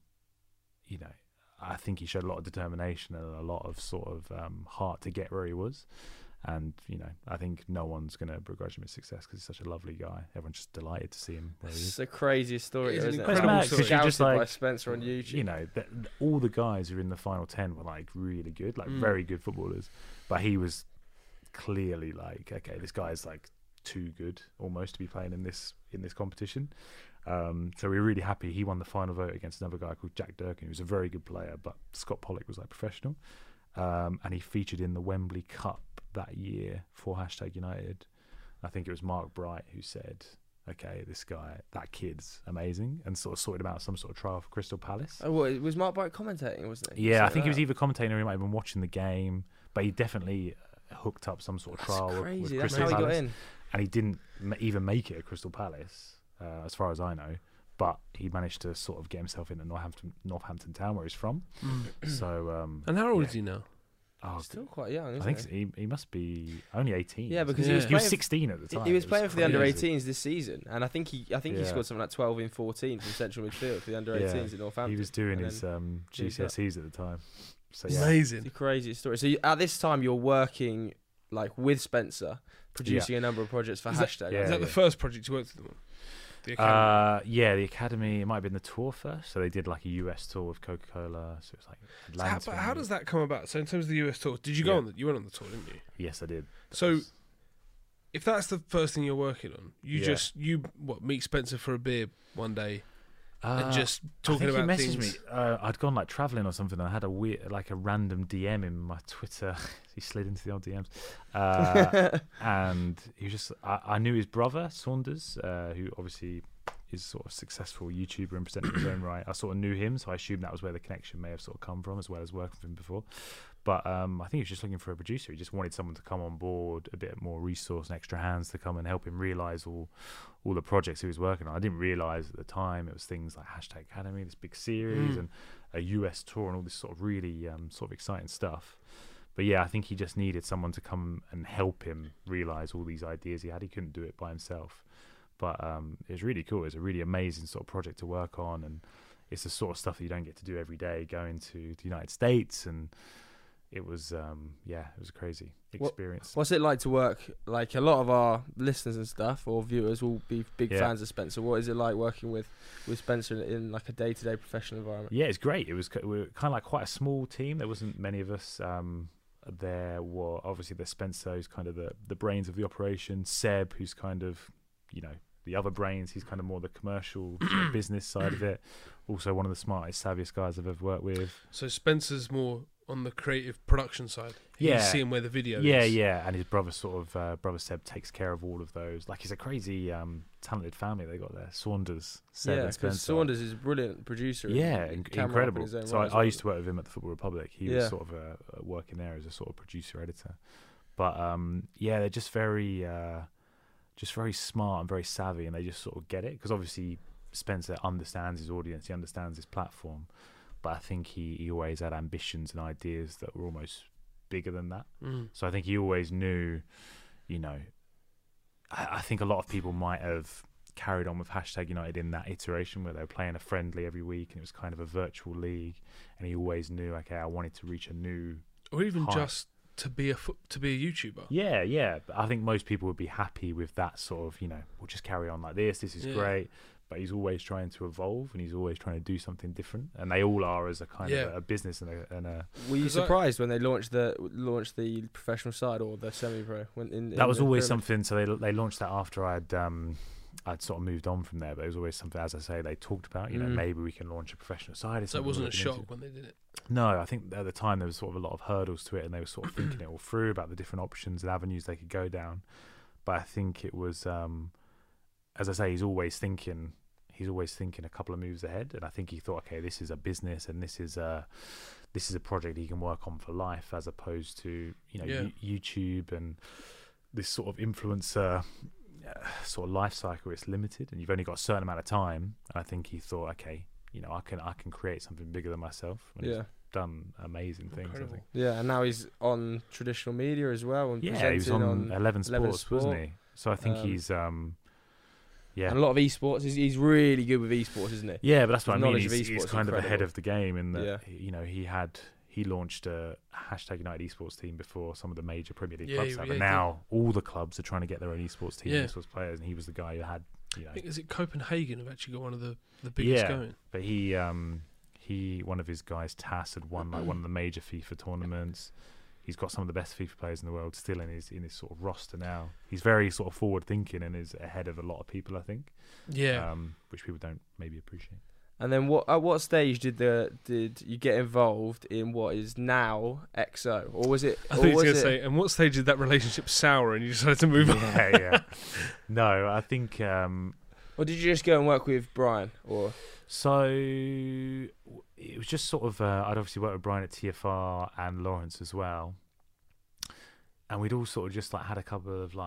I think he showed a lot of determination and a lot of sort of heart to get where he was. And, I think no one's going to begrudge him his success because he's such a lovely guy. Everyone's just delighted to see him where he is. It's the craziest story, It's an isn't incredible it? story. Scouted Just like, by Spencer on YouTube. All the guys who were in the final 10 were like really good, like very good footballers. But he was clearly like, okay, this guy's like too good almost to be playing in this competition. So we were really happy. He won the final vote against another guy called Jack Durkin, who was a very good player, but Scott Pollock was like professional. And he featured in the Wembley Cup that year for #United. I think it was Mark Bright who said, okay, that kid's amazing, and sort of sorted him out some sort of trial for Crystal Palace. Oh, what, was Mark Bright commentating, wasn't he? Yeah, I think he was either commentating or he might have been watching the game, but he definitely hooked up some sort of trial with Crystal That's Palace. how he got in. And he didn't even make it at Crystal Palace, as far as I know. But he managed to sort of get himself into Northampton Town, where he's from. So, and how old is he now? Oh, Still quite young, isn't I think he must be only 18. Yeah, because he was 16 at the time. He was playing for the crazy. under-18s this season, and I think he scored something like 12 in 14 from central midfield for the under-18s in Northampton. He was doing his GCSEs at the time. So amazing. It's the craziest story. So at this time, you're working like with Spencer, producing a number of projects for #. Is that the first project you worked with them on? The Academy? The Academy. It might have been the tour first. So they did like a US tour with Coca-Cola. So it's like Atlanta. So how does that come about? So in terms of the US tour, did you go on? You went on the tour, didn't you? Yes, I did. So if that's the first thing you're working on, you meet Spencer for a beer one day and just talking about he messaged things. me. I'd gone like traveling or something, and I had a random DM in my Twitter. He slid into the old DMs, and he was just. I knew his brother Saunders, who obviously is sort of successful YouTuber and presenter in his own right. I sort of knew him, so I assumed that was where the connection may have sort of come from, as well as working with him before. But I think he was just looking for a producer. He just wanted someone to come on board, a bit more resource and extra hands to come and help him realise all the projects he was working on. I didn't realise at the time it was things like #Academy, this big series, and a US tour and all this sort of really sort of exciting stuff. But yeah, I think he just needed someone to come and help him realise all these ideas he had. He couldn't do it by himself. But it was really cool. It was a really amazing sort of project to work on, and it's the sort of stuff that you don't get to do every day, going to the United States, and it was it was a crazy experience. What's it like to work? Like a lot of our listeners and stuff or viewers will be big fans of Spencer. What is it like working with Spencer in like a day-to-day professional environment? Yeah, it's great. We were kind of like quite a small team. There wasn't many of us. There were obviously Spencer, who's kind of the brains of the operation. Seb, who's kind of the other brains. He's kind of more the commercial sort of business side of it. Also one of the smartest, savviest guys I've ever worked with. So Spencer's more on the creative production side. He's seeing where the video is. Yeah, and his brother brother Seb takes care of all of those. Like, it's a crazy talented family they got there. Saunders, Seb and Spencer. Because Saunders is a brilliant producer. Incredible. So I used to work with him at the Football Republic. He was sort of working there as a sort of producer editor. But they're just very just very smart and very savvy, and they just sort of get it, because obviously Spencer understands his audience, he understands his platform, but I think he always had ambitions and ideas that were almost bigger than that. So I think he always knew, you know, I think a lot of people might have carried on with #United in that iteration where they were playing a friendly every week and it was kind of a virtual league, and he always knew, okay, I wanted to reach a new, or even height. just to be a YouTuber. Yeah. But I think most people would be happy with that sort of, you know, we'll just carry on like this. This is great. But he's always trying to evolve, and he's always trying to do something different. And they all are, as a kind of a business and a. Were you surprised when they launched the professional side or the semi-pro? That was always something. So they launched that after I'd sort of moved on from there, but it was always something, as I say, they talked about. You know, maybe we can launch a professional side. So it wasn't a shock when they did it. No, I think at the time there was sort of a lot of hurdles to it, and they were sort of thinking it all through about the different options and avenues they could go down. But I think it was, as I say, he's always thinking a couple of moves ahead, and I think he thought, okay, this is a business, and this is a project he can work on for life, as opposed to, you know, YouTube and this sort of influencer sort of life cycle. It's limited, and you've only got a certain amount of time. And I think he thought, okay, you know, I can create something bigger than myself. And he's done amazing things. I think. Yeah, and now he's on traditional media as well. And he was on 11 Sports, wasn't he? So I think he's and a lot of esports. He's really good with esports, isn't he? Yeah, but that's what I mean. He's kind of ahead of the game in that, you know, he launched a #United esports team before some of the major Premier League clubs have. And now all the clubs are trying to get their own esports team, esports players, and he was the guy who had, you know. I think, is it Copenhagen have actually got one of the biggest going? But he one of his guys, Tass, had won like one of the major FIFA tournaments. He's got some of the best FIFA players in the world still in his sort of roster now. He's very sort of forward thinking and is ahead of a lot of people, I think. Yeah. Which people don't maybe appreciate. And then at what stage did you get involved in what is now XO, or was it? I thought you were going to say, and what stage did that relationship sour and you decided to move on? Yeah. No, I think. Or did you just go and work with Brian, or? So it was just sort of. I'd obviously worked with Brian at TFR and Lawrence as well, and we'd all sort of just like had a couple of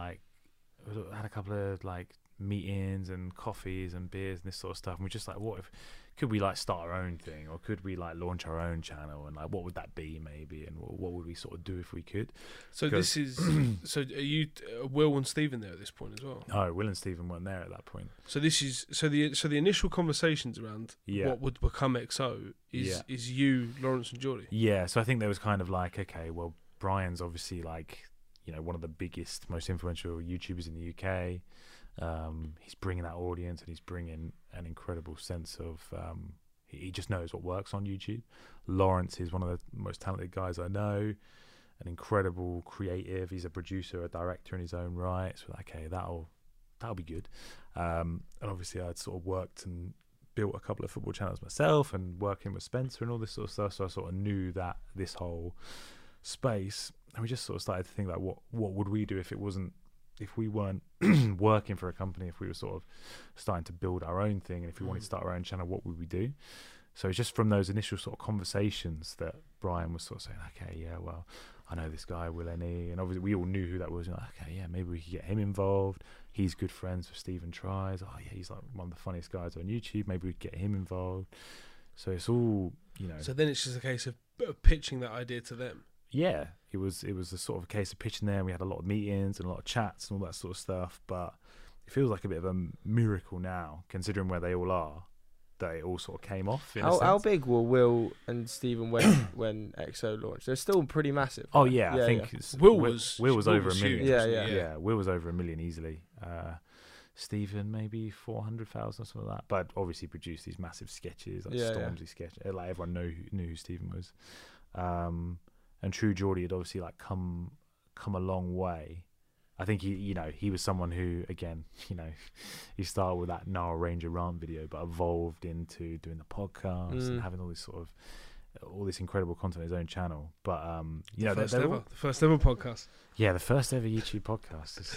meetings and coffees and beers and this sort of stuff, and we're just like, could we like start our own thing, or could we like launch our own channel, and like what would that be maybe, and what would we sort of do if we could? So this is so are you Will and Stephen there at this point as well? No, Will and Stephen weren't there at that point. So this is the initial conversations around what would become XO is you, Lawrence and Geordie. Yeah, so I think there was kind of like, okay, well, Brian's obviously like, you know, one of the biggest, most influential YouTubers in the UK. He's bringing that audience, and he's bringing an incredible sense of he just knows what works on YouTube. Lawrence is one of the most talented guys I know, an incredible creative. He's a producer, a director in his own right. So okay, that'll be good. And obviously I'd sort of worked and built a couple of football channels myself, and working with Spencer and all this sort of stuff. So I sort of knew that this whole space, and we just sort of started to think like, what would we do if we weren't working for a company, if we were sort of starting to build our own thing, and if we wanted to start our own channel, what would we do? So it's just from those initial sort of conversations that Brian was sort of saying, okay, yeah, well, I know this guy, Will N.E., and obviously we all knew who that was. Like, okay, yeah, maybe we could get him involved. He's good friends with Stephen Tries. Oh, yeah, he's like one of the funniest guys on YouTube. Maybe we'd get him involved. So it's all, you know. So then it's just a case of pitching that idea to them. Yeah, it was a sort of a case of pitching there. We had a lot of meetings and a lot of chats and all that sort of stuff, but it feels like a bit of a miracle now, considering where they all are, that it all sort of came off. How big were Will and Stephen when XO launched? They're still pretty massive. Right? Oh yeah, I think Will was over a million. Yeah. Will was over 1 million easily. Stephen maybe 400,000 or something like that. But obviously produced these massive sketches, like Stormzy sketch. Like everyone knew who Stephen was. And True Geordie had obviously like come a long way. I think he was someone who, again, you know, he started with that Nile Ranger rant video, but evolved into doing the podcast and having all this incredible content on his own channel. But you know, the first ever podcast. Yeah, the first ever YouTube podcast. Is,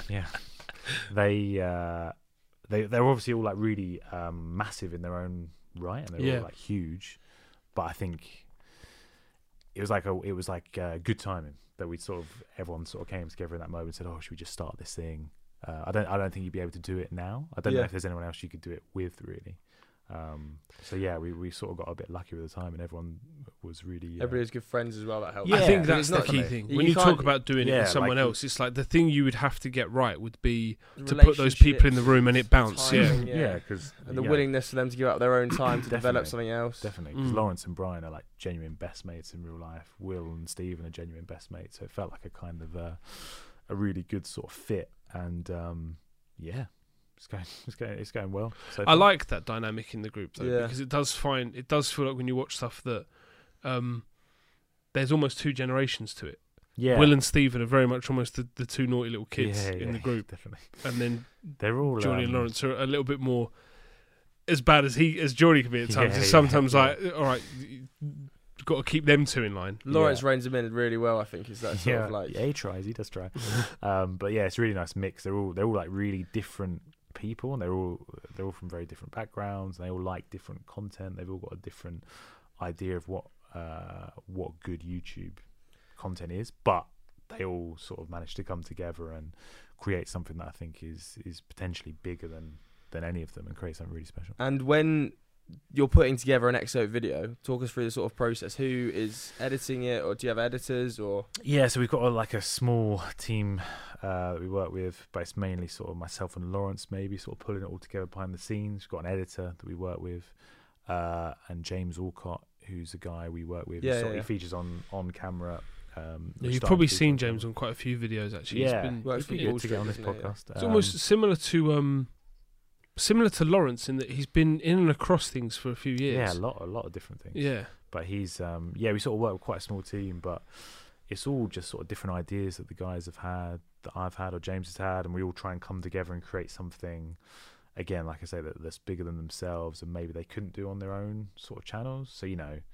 they're obviously all like really massive in their own right, and they're all like huge. But I think it was like good timing that everyone sort of came together in that moment and said, oh, should we just start this thing? I don't think you'd be able to do it now. I don't know if there's anyone else you could do it with, really. So yeah, we sort of got a bit lucky with the time, and everyone was really everybody was good friends as well. That helped. I think Yeah, that's the key thing. When you you talk about doing it with someone else, it's like the thing you would have to get right would be to put those people in the room and it bounce. Timing, yeah, because and the willingness for them to give up their own time to develop something else. Definitely, because Lawrence and Brian are like genuine best mates in real life. Will and Stephen are genuine best mates, so it felt like a kind of a really good sort of fit. And yeah. It's going well. So I like that dynamic in the group though, because it does feel like when you watch stuff that there's almost two generations to it. Yeah, Will and Stephen are very much almost the two naughty little kids in the group, definitely. And then they're all Geordie and Lawrence are a little bit more as bad as Geordie can be at times. Sometimes like, all right, you've got to keep them two in line. Lawrence reins them in really well. I think is that sort of like he tries, he does try. But yeah, it's a really nice mix. They're all like really different people, and they're all from very different backgrounds, and they all like different content. They've all got a different idea of what good YouTube content is, but they all sort of managed to come together and create something that I think is potentially bigger than any of them, and create something really special. And when you're putting together an XO video, talk us through the sort of process. Who is editing it, or do you have editors? Or so we've got like a small team that we work with, but it's mainly sort of myself and Lawrence, maybe sort of pulling it all together behind the scenes. We've got an editor that we work with, and James Alcott, who's a guy we work with. He features on camera. You've probably seen James on quite a few videos actually. Yeah, it's been good to get on this podcast. It's almost similar to Lawrence in that he's been in and across things for a few years. Yeah, a lot of different things. Yeah, but he's we sort of work with quite a small team, but it's all just sort of different ideas that the guys have had, that I've had, or James has had, and we all try and come together and create something. Again, like I say, that's bigger than themselves, and maybe they couldn't do on their own sort of channels. So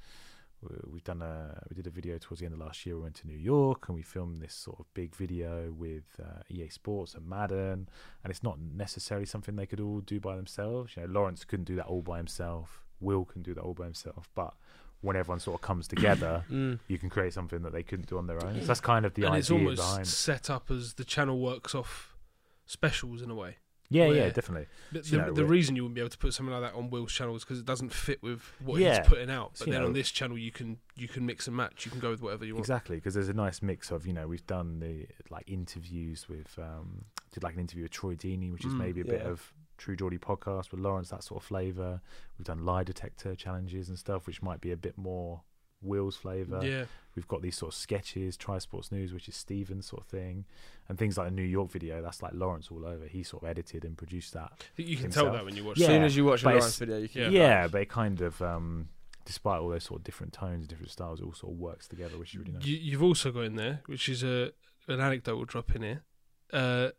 we did a video towards the end of last year. We went to New York and we filmed this sort of big video with EA Sports and Madden, and it's not necessarily something they could all do by themselves. Lawrence couldn't do that all by himself. Will can do that all by himself, but when everyone sort of comes together, you can create something that they couldn't do on their own. So that's kind of the idea behind it. And it's almost set up as the channel works off specials in a way. Yeah, definitely. The reason you wouldn't be able to put something like that on Will's channel is because it doesn't fit with what he's putting out. But then on this channel, you can mix and match. You can go with whatever you want. Exactly, because there's a nice mix of we've done the interviews with did an interview with Troy Deeney, which is maybe a bit of True Geordie podcast with Lawrence, that sort of flavour. We've done lie detector challenges and stuff, which might be a bit more Will's flavour. Yeah. We've got these sort of sketches, Tri Sports News, which is Stephen's sort of thing, and things like a New York video, that's like Lawrence all over. He sort of edited and produced that. I think you can tell that when you watch it. As soon as you watch a Lawrence video, you can. Yeah, but it kind of, despite all those sort of different tones, different styles, it all sort of works together, which is really nice. You've also got in there, which is an anecdote we'll drop in here,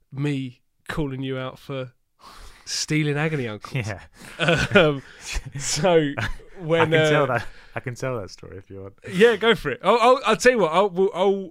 me calling you out for stealing Agony Uncles. Yeah. So when I can tell that story if you want. Yeah, go for it. I'll tell you what.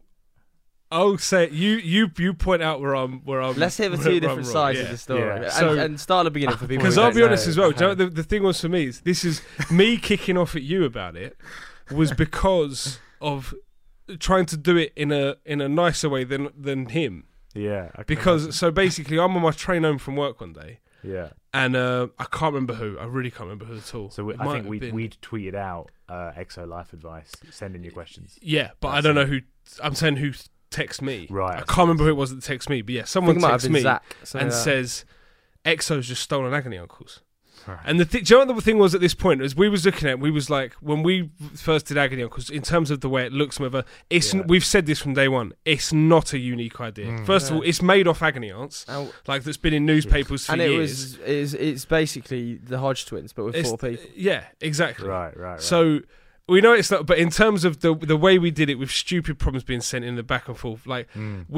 I'll say it. You point out where I'm. Let's hear the two different sides of the story, and start at the beginning for people. Because I'll be honest as well. The thing was for me, this is me kicking off at you about it, was because of trying to do it in a nicer way than him. Yeah. Because so basically, I'm on my train home from work one day. Yeah. And I can't remember who. I really can't remember who at all. So I think we'd tweeted out XO Life Advice, send in your questions. Yeah, but I don't know who. I'm saying who texted me. Right. I can't remember who it was that texted me, but yeah, someone texted me Zach, and says, XO's just stolen Agony Uncles. Right. And do you know what the thing was at this point? As we was looking at it, we was like, when we first did Agony Uncles, in terms of the way it looks, whatever, we've said this from day one, it's not a unique idea. First of all, it's made off Agony Aunts, that's been in newspapers for years. And it's basically the Hodge twins, but with 4 people. Yeah, exactly. Right. So we know it's not, but in terms of the way we did it, with stupid problems being sent in the back and forth, I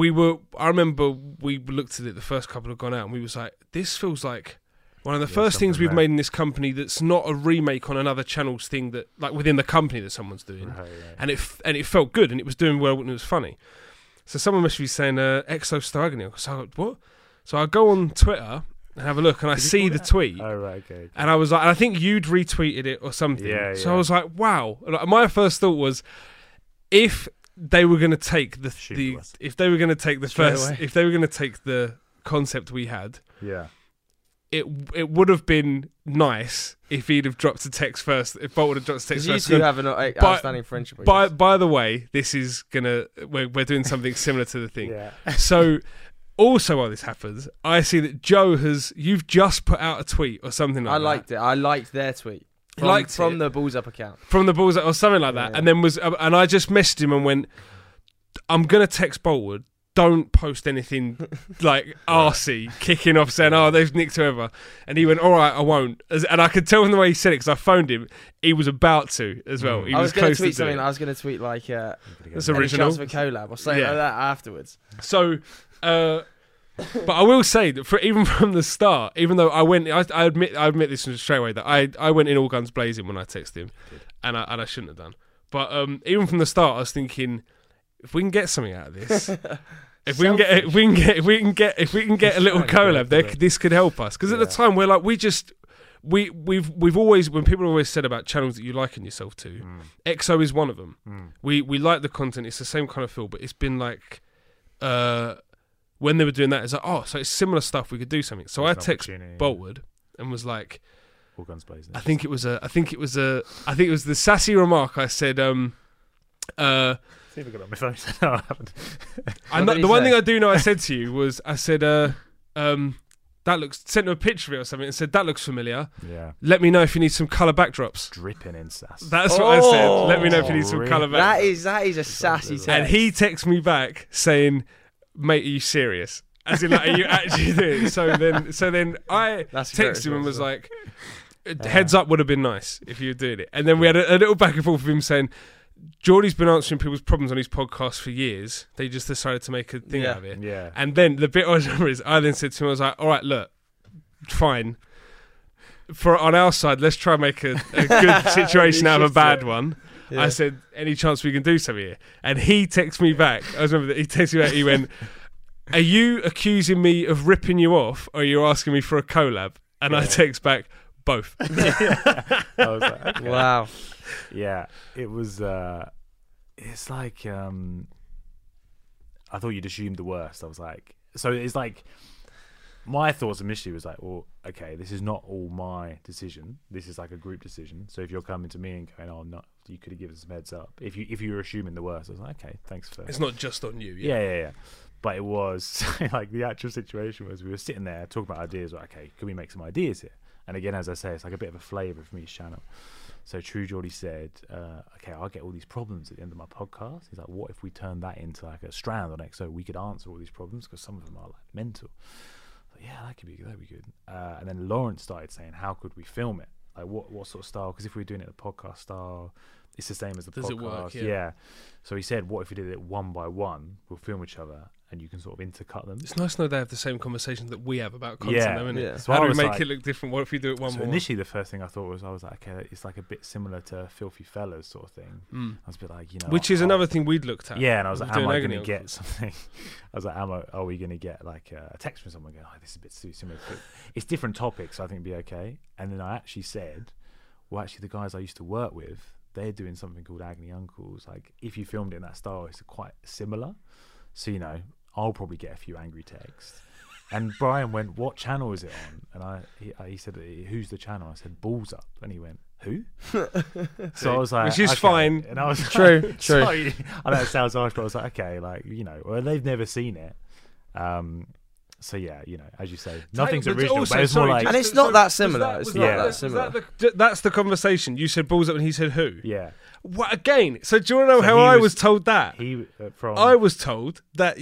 remember we looked at it the first couple had gone out, and we was like, this feels like one of the first things we've made in this company that's not a remake on another channel's thing that, like, within the company that someone's doing. Right. And it felt good, and it was doing well, and it was funny. So someone must be saying, XO stole Agony Uncles. So I go, what? So I go on Twitter and have a look, and I see the tweet. Oh, right, okay. And I was like, and I think you'd retweeted it or something. Yeah. So I was like, wow. Like, my first thought was, if they were going to take the concept we had, Yeah. it would have been nice if he'd have dropped a text first. If Bolt would have dropped a text Because first. you two have an outstanding friendship. I guess. By the way, this is we're doing something similar to the thing. Yeah. So, also while this happens, I see that you've just put out a tweet or something like that. I liked it. I liked their tweet. From the Balls Up account. From the Balls Up or something like that. Yeah. And then and I just messaged him and went, I'm going to text Boltwood. Don't post anything like arsey, kicking off saying, oh, they've nicked whoever. And he went, all right, I won't. And I could tell from the way he said it, because I phoned him, he was about to as well. He I was going close to tweet to something. it. I was going to tweet like, That's any original. chance of a collab or something Yeah. like that afterwards. So, but I will say that even from the start, even though I admit this straight away that I went in all guns blazing when I texted him, and I shouldn't have done. But even from the start, I was thinking, if we can get something out of this, if we can get a little collab, this could help us. Because at the time, we're like, we've always, when people have always said about channels that you liken yourself to, EXO is one of them. We like the content; it's the same kind of feel, but it's been like, when they were doing that, it's like, oh, so it's similar stuff. We could do something. So I texted Boltwood and was like, all guns blazing. I think it was the sassy remark. I said, See if I got it on my phone. No, I haven't. the one thing I do know I said to you was, I said, sent him a picture of it or something and said, that looks familiar. Yeah. Let me know if you need some colour backdrops. Dripping in sass. That's what I said. Let me know if you need some really? colour backdrops. That is a sassy text. And he texts me back saying, mate, are you serious? As in, like, are you actually doing it? So then I texted him and was like, heads up would have been nice if you were doing it. And then we had a little back and forth with him saying, Geordie's been answering people's problems on his podcast for years. They just decided to make a thing out of it. Yeah. And then the bit I remember is I then said to him, I was like, all right, look, fine. On our side, let's try and make a good situation out of a bad one. Yeah. I said, any chance we can do something here? And he texted me back. I remember that he texted me back. He went, are you accusing me of ripping you off, or are you asking me for a collab? And I text back, both. I was like, okay. Wow. Yeah, it was. It's like I thought you'd assumed the worst. I was like, so it's like my thoughts initially was like, well, okay, this is not all my decision. This is like a group decision. So if you're coming to me and going, oh, no, you could have given us some heads up. If you were assuming the worst, I was like, okay, thanks for. It's not just on you. Yeah. But it was like the actual situation was we were sitting there talking about ideas. Like, okay, can we make some ideas here? And again, as I say, it's like a bit of a flavour from each channel. So True Geordie said, okay, I'll get all these problems at the end of my podcast. He's like, what if we turn that into like a strand on EXO? We could answer all these problems because some of them are like mental. Like, yeah, that'd be good. And then Lawrence started saying, how could we film it? Like what sort of style? Because if we're doing it the podcast style, it's the same as the podcast. It work? Yeah. So he said, what if we did it one by one? We'll film each other and you can sort of intercut them. It's nice to know they have the same conversation that we have about content, though, isn't it? Yeah. So how do we make it look different? What if we do it one so more? Initially, the first thing I thought was, I was like, okay, it's like a bit similar to Filthy Fellas sort of thing. I was a bit like, which is another thing we'd looked at. Yeah, and I was like, am I going to Agony get something? I was like, are we going to get like a text from someone going, oh, this is a bit too similar. It's different topics, so I think it'd be okay. And then I actually said, well, actually, the guys I used to work with, they're doing something called Agony Uncles. Like, if you filmed it in that style, it's quite similar. So, I'll probably get a few angry texts. And Brian went, what channel is it on? And he said, who's the channel? I said, Balls Up. And he went, who? So I was like, which is okay. fine. And I was True. Sorry. I know it sounds harsh, but I was like, okay, like, well, they've never seen it. So yeah, as you say, nothing's original, but it's more like, and it's not that similar. It's not that similar. That's the conversation. You said Balls Up and he said who? yeah. What again? So do you want to know how I was told that? I was told that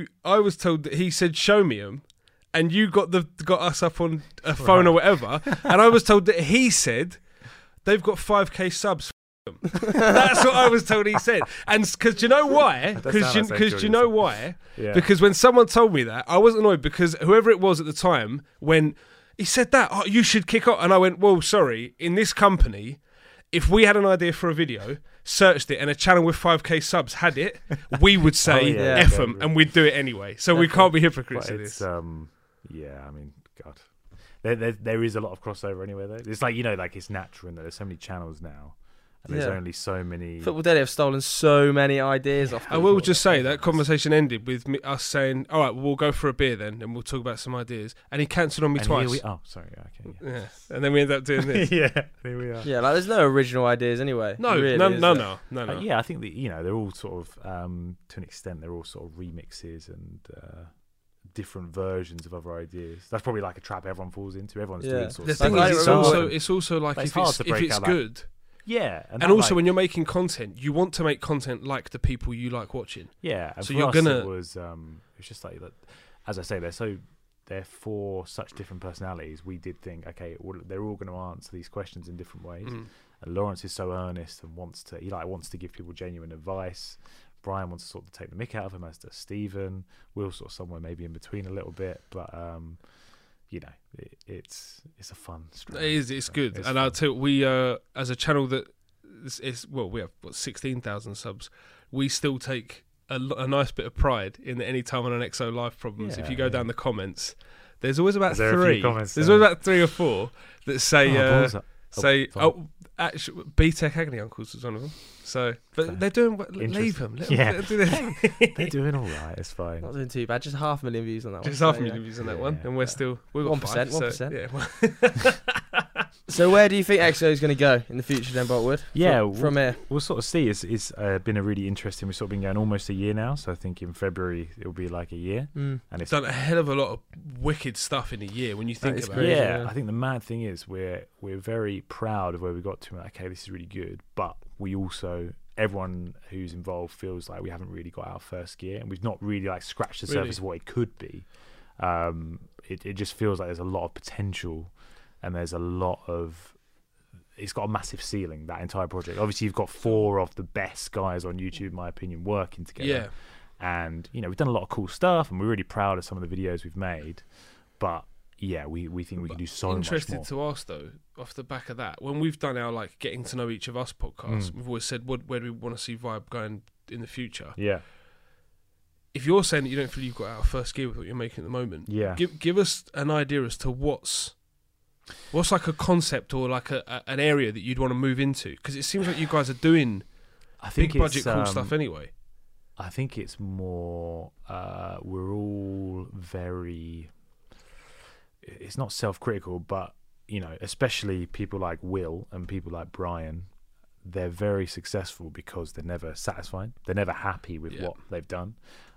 he said show me him, and you got us up on a phone or whatever, and I was told that he said they've got 5k subs. That's what I was told he said. And because do you know why? Because you know why? Yeah. Because when someone told me that, I was annoyed because whoever it was at the time, when he said that, oh, you should kick off, and I went, well, sorry, in this company, if we had an idea for a video, searched it, and a channel with 5k subs had it, we would say F them, and we'd do it anyway. So we can't be hypocrites in this. Yeah, I mean, God, there is a lot of crossover anyway. Though it's like like it's natural in that there's so many channels now, and there's only so many. Football Daily have stolen so many ideas off. I will just say that conversation ended with us saying, "All right, well, we'll go for a beer then, and we'll talk about some ideas." And he cancelled on me twice. Sorry, okay. Yeah, and then we ended up doing this. Yeah, here we are. Yeah, like there's no original ideas anyway. No, really, no. Yeah, I think that they're all sort of to an extent they're all sort of remixes and different versions of other ideas. That's probably like a trap everyone falls into. Everyone's doing sort the of thing stuff. is, it's also like it's if hard it's, to if break it's out good. Yeah, and also when you're making content, you want to make content like the people you like watching. Yeah, and so for you're us, gonna. It was just like that. As I say, they're for such different personalities. We did think, okay, they're all going to answer these questions in different ways. And Lawrence is so earnest and wants to give people genuine advice. Brian wants to sort of take the mick out of him, as does Stephen. We'll sort of somewhere maybe in between a little bit, but it's a fun strand. It is. It's good, it's and fun. I'll tell you, we as a channel that is we have 16,000 subs. We still take a nice bit of pride in that any time on an XO Live problems. If you go down the comments, there's always about three. There's always about 3 or 4 that say actually, B-Tech Agony Uncles was one of them. So, but they're doing. Leave them. Yeah, they're doing all right. It's fine. Not doing too bad. Just 500,000 views on that one. Just 500,000 views on that one, and we've got 1%. 5, 1%. So, so where do you think XO is going to go in the future, then, Boltwood? From here, we'll sort of see. It's been a really interesting. We've sort of been going almost a year now, so I think in February it'll be like a year. And it's done a hell of a lot of wicked stuff in a year when you think about crazy, it. Yeah, I think the mad thing is we're very proud of where we got to. Okay, this is really good, but we also, everyone who's involved feels like we haven't really got our first gear, and we've not really like scratched the surface of what it could be. It just feels like there's a lot of potential, and there's a lot of. It's got a massive ceiling, that entire project. Obviously, you've got 4 of the best guys on YouTube, in my opinion, working together. Yeah. And we've done a lot of cool stuff, and we're really proud of some of the videos we've made. But yeah, we think we can do so much more. Interested to ask though, off the back of that, when we've done our like getting to know each of us podcast, we've always said where do we want to see Vibe going in the future? Yeah. If you're saying that you don't feel you've got our first gear with what you're making at the moment, give us an idea as to what's like a concept or like an area that you'd want to move into, because it seems like you guys are doing big budget cool stuff anyway. I think it's more we're all very. It's not self-critical, but especially people like Will and people like Brian, they're very successful because they're never satisfied. They're never happy with what they've done.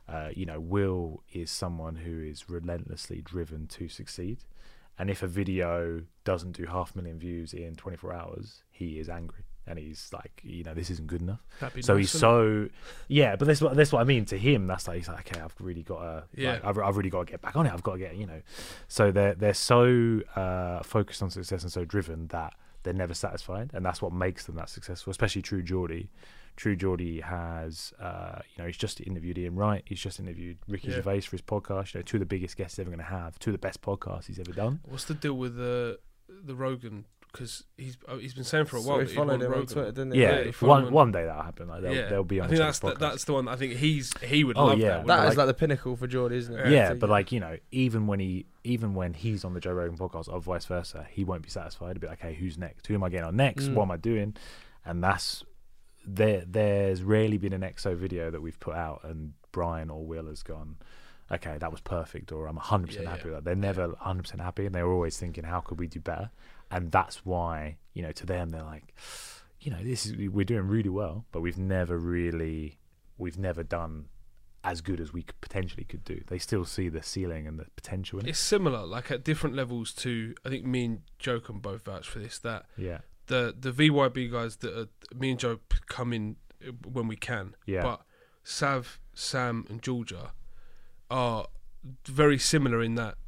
Will is someone who is relentlessly driven to succeed, and if a video doesn't do 500,000 views in 24 hours, he is angry. And he's like, this isn't good enough. So nice, but that's what I mean. To him, that's like, he's like, okay, I've really got to, I've really got to get back on it. I've got to get, So they're so focused on success and so driven that they're never satisfied, and that's what makes them that successful. Especially True Geordie. True Geordie has, he's just interviewed Ian Wright. He's just interviewed Ricky Gervais for his podcast. 2 of the biggest guests he's ever going to have. 2 of the best podcasts he's ever done. What's the deal with the Rogan? Because he's been saying for a while. He followed him on Twitter, didn't he? Yeah, one day that'll happen. Like they'll be on. I think that's the one. I think he would love that. That is like the pinnacle for Geordie, isn't it? Yeah, but like even when he's on the Joe Rogan podcast, or vice versa, he won't be satisfied. He'll be like, okay, who's next? Who am I getting on next? What am I doing? And that's there's rarely been an XO video that we've put out and Brian or Will has gone, okay, that was perfect, or I'm 100% happy with that. They're never 100% happy, and they're always thinking, how could we do better? And that's why, to them, they're like, we're doing really well, but we've never done as good as we potentially could do. They still see the ceiling and the potential in it. It's similar, like at different levels to, I think me and Joe can both vouch for this, that the VYB guys that me and Joe come in when we can, but Sav, Sam and Georgia are very similar in that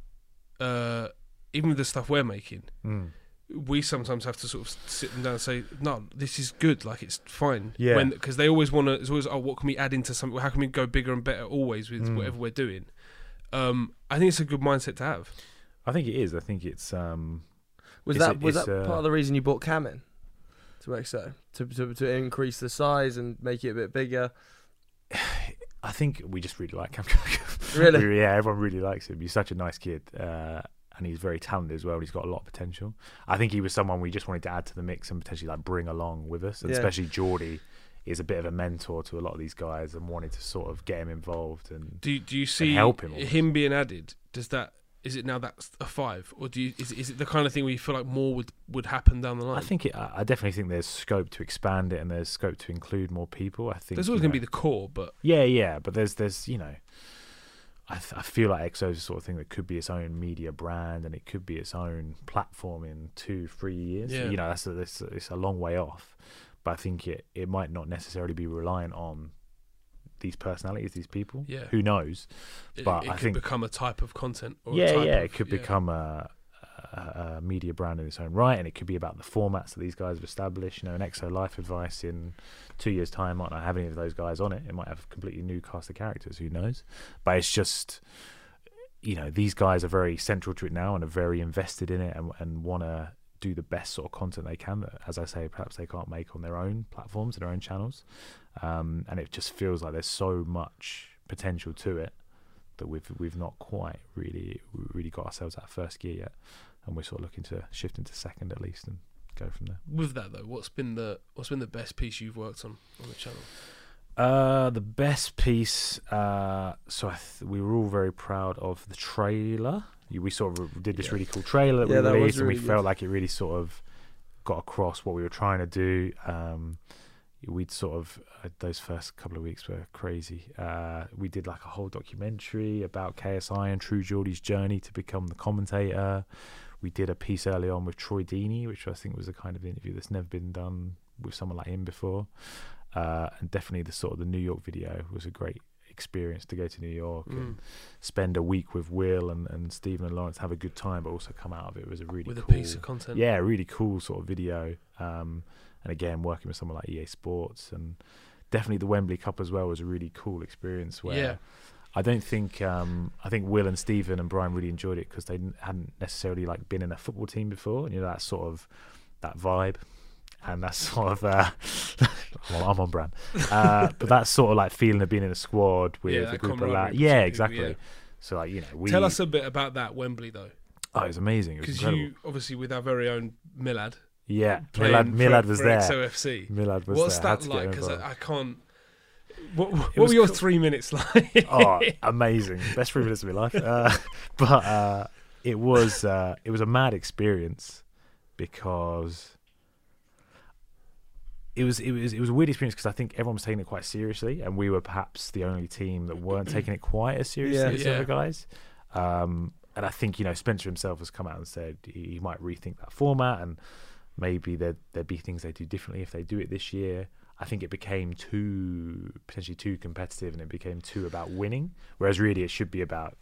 even with the stuff we're making, we sometimes have to sort of sit them down and say, no, this is good, like it's fine. Yeah. Because they always want to, it's always, what can we add into something? How can we go bigger and better always with whatever we're doing? I think it's a good mindset to have. I think it is. I think it's... Was that part of the reason you bought Cam in to XO? To increase the size and make it a bit bigger? I think we just really like Cam. Really? Yeah, everyone really likes him. He's such a nice kid. and he's very talented as well. He's got a lot of potential. I think he was someone we just wanted to add to the mix and potentially like bring along with us, and especially Geordie is a bit of a mentor to a lot of these guys and wanted to sort of get him involved and do you see help him being added? Is it now that's a 5, or is it the kind of thing where you feel like more would happen down the line? I definitely think there's scope to expand it and there's scope to include more people. I think there's always going to be the core, but but there's I feel like EXO is the sort of thing that could be its own media brand and it could be its own platform in 2-3 years. Yeah. It's a long way off, but I think it might not necessarily be reliant on these personalities, these people. Yeah. Who knows? But I think become a type of content. Or it could become a media brand in its own right, and it could be about the formats that these guys have established. An EXO Life Advice in 2 years' time might not have any of those guys on it. It might have a completely new cast of characters. Who knows? But it's just, these guys are very central to it now and are very invested in it and want to do the best sort of content they can that, as I say, perhaps they can't make on their own platforms and their own channels. And it just feels like there's so much potential to it that we've not quite really got ourselves that first gear yet, and we're sort of looking to shift into second at least and go from there. With that though, what's been the best piece you've worked on the channel? The best piece. We were all very proud of the trailer. We sort of did this really cool trailer that we released, and we felt like it really sort of got across what we were trying to do. We'd sort of those first couple of weeks were crazy. We did like a whole documentary about KSI and True Geordie's journey to become the commentator. We did a piece early on with Troy Deeney, which I think was a kind of interview that's never been done with someone like him before. And definitely the New York video was a great experience to go to New York and spend a week with Will and Stephen and Lawrence, have a good time, but also come out of it was a really cool piece of content. Yeah, really cool sort of video. And again, working with someone like EA Sports, and definitely the Wembley Cup as well was a really cool experience where I think Will and Stephen and Brian really enjoyed it because they hadn't necessarily like been in a football team before, and that sort of that vibe. And that's sort of well, I'm on brand, but that's sort of like feeling of being in a squad with a group of lads. Yeah, exactly. Yeah. So like tell us a bit about that Wembley though. Oh, it was amazing. Because you obviously with our very own Milad. Yeah, Milad was there. XOFC. Milad was What's there. What's that like? Because I can't. What were your 3 minutes like? Oh, amazing! Best 3 minutes of my life. But it was a mad experience because. It was a weird experience because I think everyone was taking it quite seriously, and we were perhaps the only team that weren't taking it quite as seriously as the other guys. And I think Spencer himself has come out and said he might rethink that format, and maybe there'd be things they do differently if they do it this year. I think it became potentially too competitive, and it became too about winning, whereas really it should be about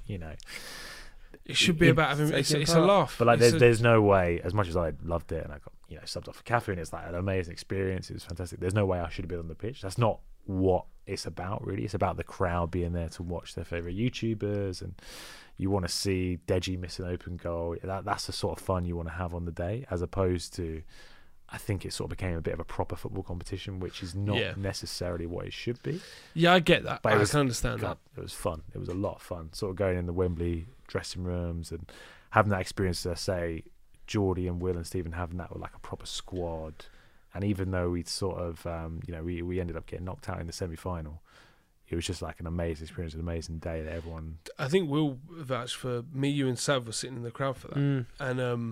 It should be about having it's a laugh. But like, there's no way. As much as I loved it, and I got subbed off for Catherine, it's like an amazing experience. It was fantastic. There's no way I should have been on the pitch. That's not what it's about. Really, it's about the crowd being there to watch their favorite YouTubers, and you want to see Deji miss an open goal. That's the sort of fun you want to have on the day, as opposed to. I think it sort of became a bit of a proper football competition, which is not necessarily what it should be. Yeah, I get that. But I can understand that. It was fun. It was a lot of fun. Sort of going in the Wembley dressing rooms and having that experience, say, Geordie and Will and Stephen having that with like a proper squad. And even though we'd sort of, we ended up getting knocked out in the semi-final, it was just like an amazing experience, an amazing day that everyone... I think Will vouched for me, you and Sav were sitting in the crowd for that. And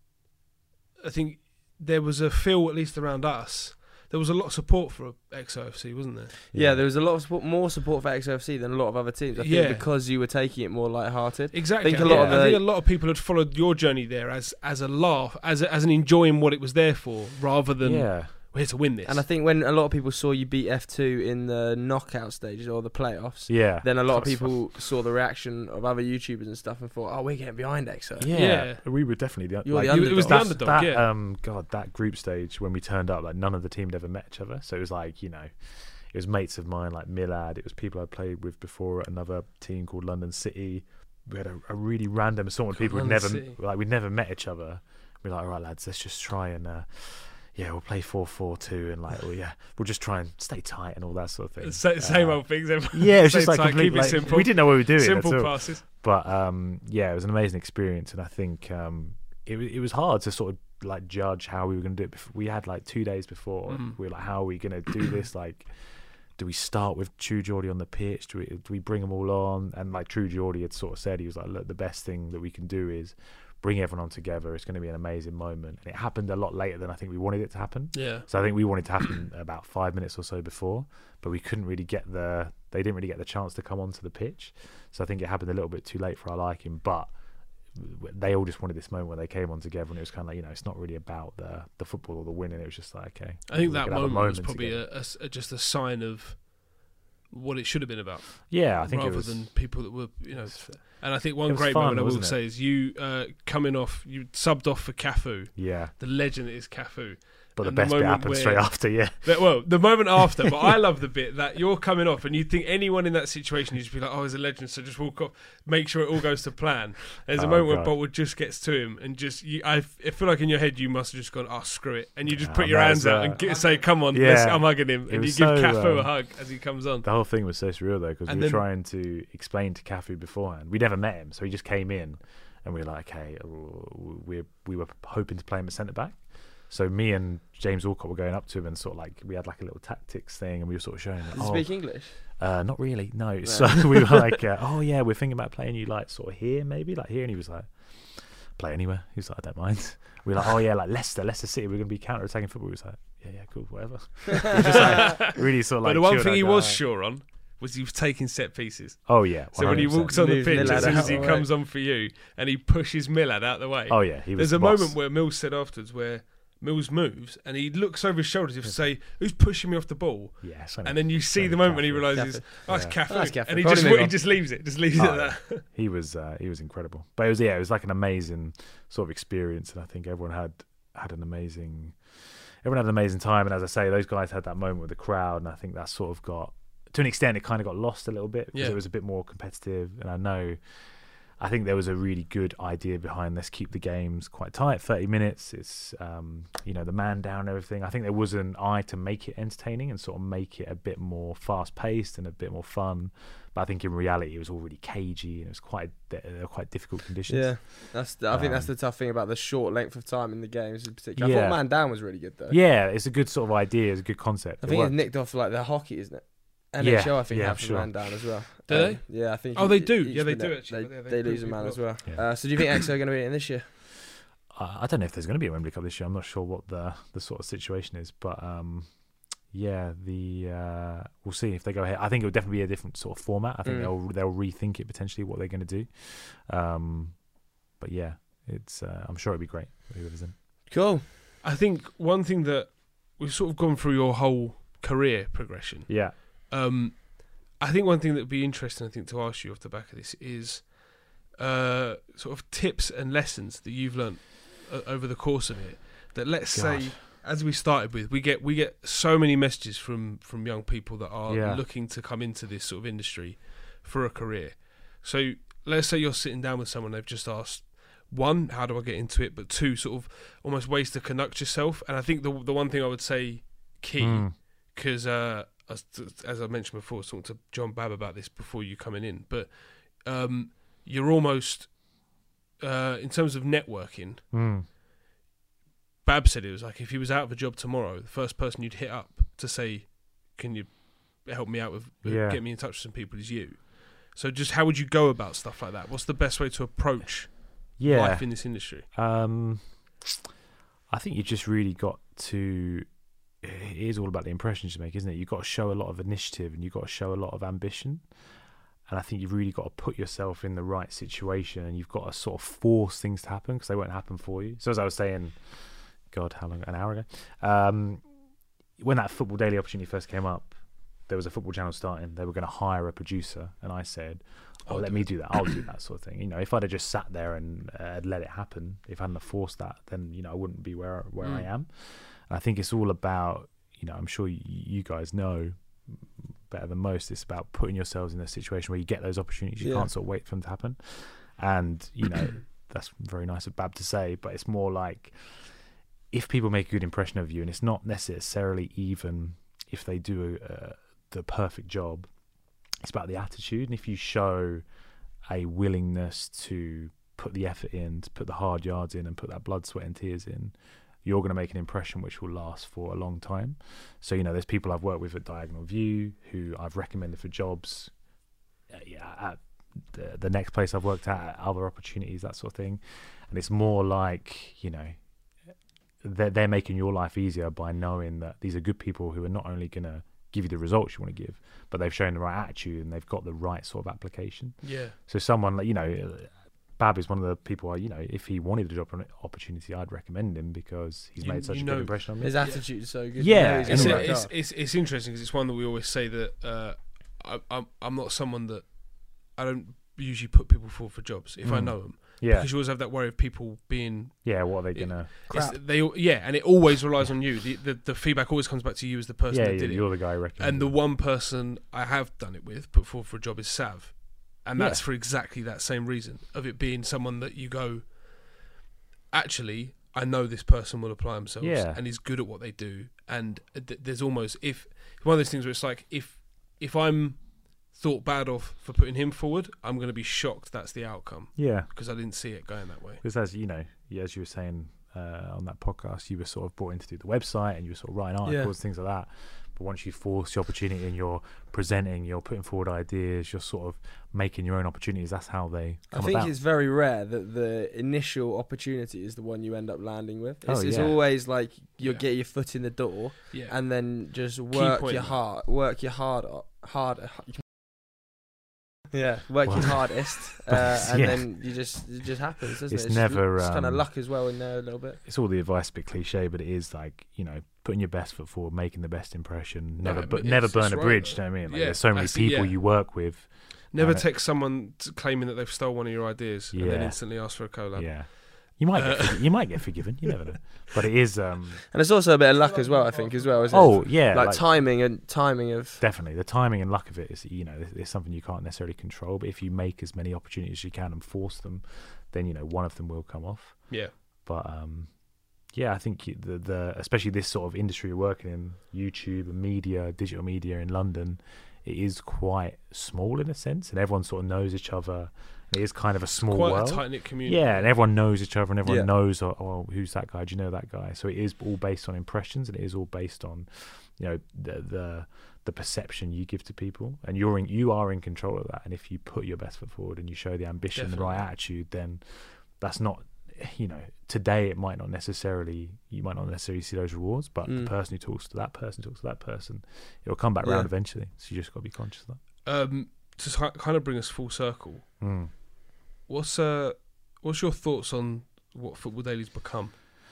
I think... there was a feel, at least around us, there was a lot of support for XOFC, wasn't there? Yeah, there was a lot of support, more support for XOFC than a lot of other teams. I think because you were taking it more lighthearted. Exactly. I think a lot of people had followed your journey there as a laugh, as an enjoying what it was there for, rather than we're here to win this. And I think when a lot of people saw you beat F2 in the knockout stages or the playoffs, then a lot of people saw the reaction of other YouTubers and stuff and thought, "Oh, we're getting behind EXO." Yeah, we were definitely the underdog. It was the underdog. God, that group stage when we turned up, like none of the team had ever met each other, so it was like it was mates of mine like Milad. It was people I'd played with before at another team called London City. We had a really random assortment of people we'd never met each other. We're like, all right, lads, let's just try and. yeah, we'll play 4-4-2 and like, oh yeah, we'll just try and stay tight and all that sort of thing. Same old things. Yeah, it's just like tight, completely, keep it simple. we didn't know what we were doing. Simple at all. passes. But yeah, it was an amazing experience, and I think it was hard to sort of like judge how we were going to do it. We had like 2 days before. We were like, how are we going to do this? Like, do we start with True Geordie on the pitch? Do we bring them all on? And like True Geordie had sort of said, he was like, look, the best thing that we can do is bring everyone on together. It's going to be an amazing moment. And it happened a lot later than I think we wanted it to happen. Yeah. So I think we wanted it to happen about 5 minutes or so before, but we couldn't really they didn't really get the chance to come onto the pitch. So I think it happened a little bit too late for our liking, but they all just wanted this moment where they came on together, and it was kind of like, it's not really about the football or the winning. It was just like, okay. I think that moment was probably just a sign of what it should have been about. Yeah, I think rather it was, than people that were, And I think one great fun, moment I will wasn't it? say is you coming off, you subbed off for Cafu, yeah. the legend that is Cafu. But the And best bit moment happened where- straight after, yeah. The moment after, but I love the bit that you're coming off and you think anyone in that situation, you just be like, oh, he's a legend, so just walk off, make sure it all goes to plan. There's a Oh, moment where God. Boltwood just gets to him and just, I feel like in your head you must have just gone, oh, screw it. And you just Yeah, put your that hands was, out and say, come on, yeah. I'm hugging him. It And you was give so, Cafu a hug as he comes on. The whole thing was so surreal though, because And we were then- trying to explain to Cafu beforehand. We never met him, so he just came in, and we were like, okay, we were hoping to play him at centre back. So me and James Alcott were going up to him and sort of like, we had like a little tactics thing, and we were sort of showing him. Does he speak English? Not really, no. So we were like, oh yeah, we're thinking about playing you like sort of here, maybe like here. And he was like, play anywhere. He was like, I don't mind. We were like, oh yeah, like Leicester City, we're going to be counter-attacking football. He was like, yeah, cool, whatever. He was just like really sort of like. But the one chilled thing out he guy. was sure on was he was taking set pieces. Oh yeah. So when he 100%. walks on the Move pitch, Millard as soon as he out, comes on for you, and he pushes Millard out the way. Oh yeah, he was. There's a the boss. moment where Mills said afterwards where Mills moves and he looks over his shoulder as if to say, who's pushing me off the ball? Yeah, And then you see Sonny the moment when he Cafu. realises, oh, it's Yeah. Cafu. That's Cafu. And he Probably move on. just leaves it. Just leaves it Oh, at that. He was incredible. But it was like an amazing sort of experience, and I think everyone had an amazing time. And as I say, those guys had that moment with the crowd, and I think that sort of got, to an extent, it kind of got lost a little bit because Yeah. it was a bit more competitive. And I think there was a really good idea behind let's keep the games quite tight, 30 minutes. It's the man down and everything. I think there was an eye to make it entertaining and sort of make it a bit more fast paced and a bit more fun. But I think in reality it was all really cagey and it was quite difficult conditions. Yeah, I think that's the tough thing about the short length of time in the games in particular. I Yeah. thought Man Down was really good though. Yeah, it's a good sort of idea, it's a good concept. I It think it's worked. nicked off like the hockey, isn't it? Yeah, NHL, I think, yeah, have sure. Man Down as well. Do they? Yeah, I think. Oh, they do. each Yeah, they do, minute actually. Yeah, They they lose a do man do as well. Yeah. So do you think Exeter are going to be in this year? I don't know if there's going to be a Wembley Cup this year. I'm not sure what the sort of situation is, but we'll see if they go ahead. I think it will definitely be a different sort of format. I think they'll rethink it potentially what they're going to do. But yeah, it's I'm sure it'll be great whoever's in. Cool. I think one thing that we've sort of gone through your whole career progression. Yeah. I think one thing that would be interesting, I think, to ask you off the back of this is sort of tips and lessons that you've learnt over the course of it. That let's say, as we started with, we get so many messages from young people that are looking to come into this sort of industry for a career. So let's say you're sitting down with someone, they've just asked, one, how do I get into it? But two, sort of almost ways to conduct yourself. And I think the one thing I would say key, because as I mentioned before, I was talking to John Babb about this before you coming in, but you're almost, in terms of networking, Babb said it was like if he was out of a job tomorrow, the first person you'd hit up to say, can you help me out with, get me in touch with some people is you. So just how would you go about stuff like that? What's the best way to approach life in this industry? I think you just really got to, it is all about the impressions you make, isn't it? You've got to show a lot of initiative and you've got to show a lot of ambition. And I think you've really got to put yourself in the right situation and you've got to sort of force things to happen because they won't happen for you. So as I was saying, God, how long? An hour ago? When that Football Daily opportunity first came up, there was a football channel starting. They were going to hire a producer. And I said, let me do that. I'll do that sort of thing. You know, if I'd have just sat there and let it happen, if I hadn't have forced that, then, I wouldn't be where I am. And I think it's all about, I'm sure you guys know better than most, it's about putting yourselves in a situation where you get those opportunities. You can't sort of wait for them to happen. And, that's very nice of Babb to say, but it's more like if people make a good impression of you, and it's not necessarily even if they do the perfect job, it's about the attitude. And if you show a willingness to put the effort in, to put the hard yards in, and put that blood, sweat and tears in, you're going to make an impression which will last for a long time. So, there's people I've worked with at Diagonal View who I've recommended for jobs at the next place I've worked at other opportunities, that sort of thing. And it's more like, they're making your life easier by knowing that these are good people who are not only going to give you the results you want to give, but they've shown the right attitude and they've got the right sort of application. Yeah. So someone like, Bab is one of the people if he wanted a job opportunity, I'd recommend him because he's made such a good impression on me. His attitude is so good. Yeah. It's interesting because it's one that we always say that I'm not someone that I don't usually put people forward for jobs if I know them. Yeah. Because you always have that worry of people being... Yeah, what are they going to... and it always relies on you. The feedback always comes back to you as the person that did it. You're the guy recommended. And the one person I have done it with, put forward for a job, is Sav. And that's for exactly that same reason, of it being someone that you go, actually, I know this person will apply themselves and is good at what they do. And there's almost... if one of those things where it's like, if I'm thought bad of for putting him forward, I'm going to be shocked that's the outcome. Yeah. Because I didn't see it going that way. Because as you were saying on that podcast, you were sort of brought in to do the website and you were sort of writing articles, things like that. But once you force the opportunity and you're presenting, you're putting forward ideas, you're sort of making your own opportunities, that's how they come about. It's very rare that the initial opportunity is the one you end up landing with. It's always like you get your foot in the door and then just work your hardest, and then it just happens, doesn't it? It's never... It's kind of luck as well in there a little bit. It's all the advice, a bit cliche, but it is like, putting your best foot forward, making the best impression, never burn a bridge, do you know what I mean? Like, there's so many people you work with. Never text someone claiming that they've stolen one of your ideas and then instantly ask for a collab. Yeah. You might get forgiven. You never know. But it is, and it's also a bit of luck as well. I think as well. Isn't it? Yeah, like timing of definitely the timing and luck of it is it's something you can't necessarily control. But if you make as many opportunities as you can and force them, then one of them will come off. Yeah. But I think the especially this sort of industry you're working in, YouTube and media, digital media in London, it is quite small in a sense, and everyone sort of knows each other. It is kind of a small world. Quite a tight-knit community. Yeah, and everyone knows each other and everyone knows, who's that guy? Do you know that guy? So it is all based on impressions and it is all based on, the perception you give to people. And you are in control of that. And if you put your best foot forward and you show the ambition and the right attitude, then that's not, today you might not necessarily see those rewards, but the person who talks to that person, it'll come back round eventually. So you just got to be conscious of that. To kind of bring us full circle, what's your thoughts on what Football Daily's become?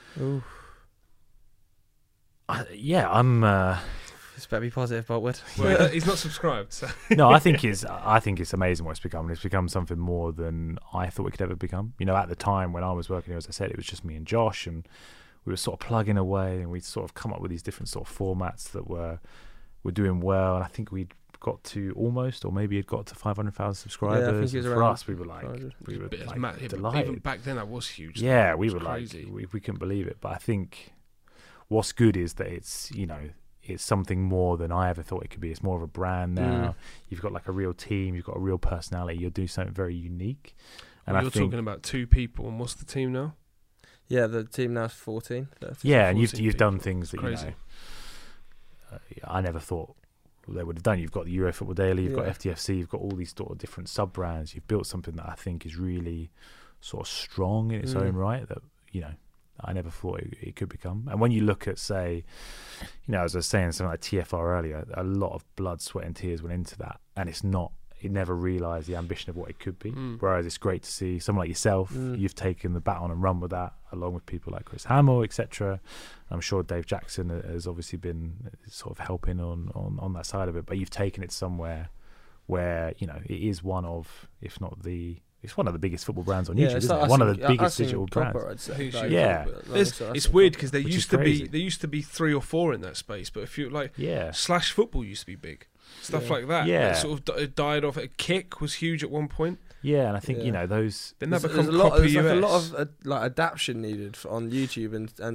I'm. It's better be positive, Boltwood. Well, he's not subscribed. So. No, I think it's amazing what it's become. It's become something more than I thought it could ever become. At the time when I was working here, as I said, it was just me and Josh, and we were sort of plugging away, and we'd sort of come up with these different sort of formats that were doing well, and I think we'd got to almost, or maybe it got to 500,000 subscribers. Yeah, I think it was for around us, we were delighted. Even back then, that was huge. Yeah, we were crazy. We couldn't believe it. But I think what's good is that it's it's something more than I ever thought it could be. It's more of a brand now. You've got like a real team. You've got a real personality. You're doing something very unique. And you're talking about 2 people. And what's the team now? Yeah, the team now is 14. Yeah, and you've done things that I never thought they would have done. You've got the Euro Football Daily, you've got FTFC, you've got all these sort of different sub brands. You've built something that I think is really sort of strong in its own right. That I never thought it could become. And when you look at, say, as I was saying, something like TFR earlier, a lot of blood, sweat, and tears went into that, and it never realised the ambition of what it could be. Whereas it's great to see someone like yourself, you've taken the baton and run with that, along with people like Chris Hamill, etc. I'm sure Dave Jackson has obviously been sort of helping on that side of it, but you've taken it somewhere where it is one of, if not it's one of the biggest football brands on YouTube. Isn't it? One of the biggest digital brands. It's weird because there used to be 3 or 4 in that space, but if you Slash Football used to be big. Stuff like that. Yeah. It sort of died off. Kick was huge at one point. Yeah, and I think those. Then that there's become a lot proper US. of adaptation needed on YouTube and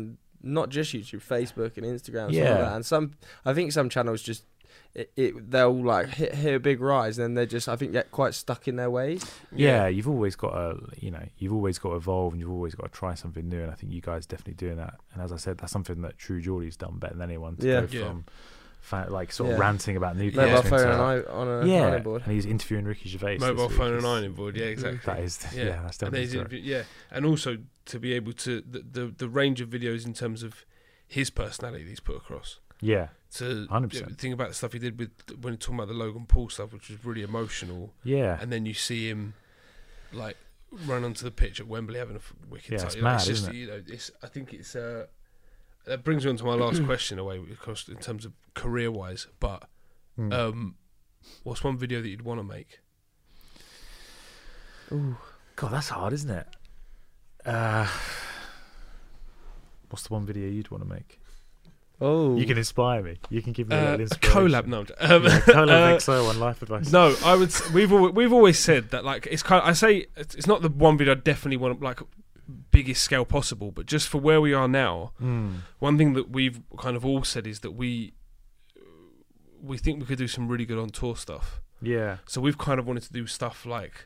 not just YouTube, Facebook and Instagram, and stuff Yeah. like that. And I think some channels just they'll like hit a big rise, and then they just, I think, get quite stuck in their ways. Yeah, you've always got to, you've always got to evolve, and you've always got to try something new. And I think you guys definitely doing that. And as I said, that's something that True Geordie's done better than anyone. To go from sort of ranting about new players. Mobile phone on an ironing board. And he's interviewing Ricky Gervais. Mobile phone and ironing board. Yeah, exactly. That is, that's definitely and also to be able to the range of videos in terms of his personality that he's put across. Yeah. To 100%. think about the stuff he did when he talking about the Logan Paul stuff, which was really emotional. Yeah. And then you see him like run onto the pitch at Wembley having a wicked time. It's mad, isn't it? I think it's that brings me on to my last question away, because in terms of career wise. But what's one video that you'd want to make? Ooh, God, that's hard, isn't it? What's the one video you'd want to make? Oh, you can inspire me. You can give me a little a inspiration. collab. No, collab XO on Life Advice. No, I would. We've always said that, like, it's kind of, I say it's not the one video I definitely want, like, biggest scale possible, but just for where we are now, one thing that we've kind of all said is that we think we could do some really good on tour stuff. Yeah. So we've kind of wanted to do stuff like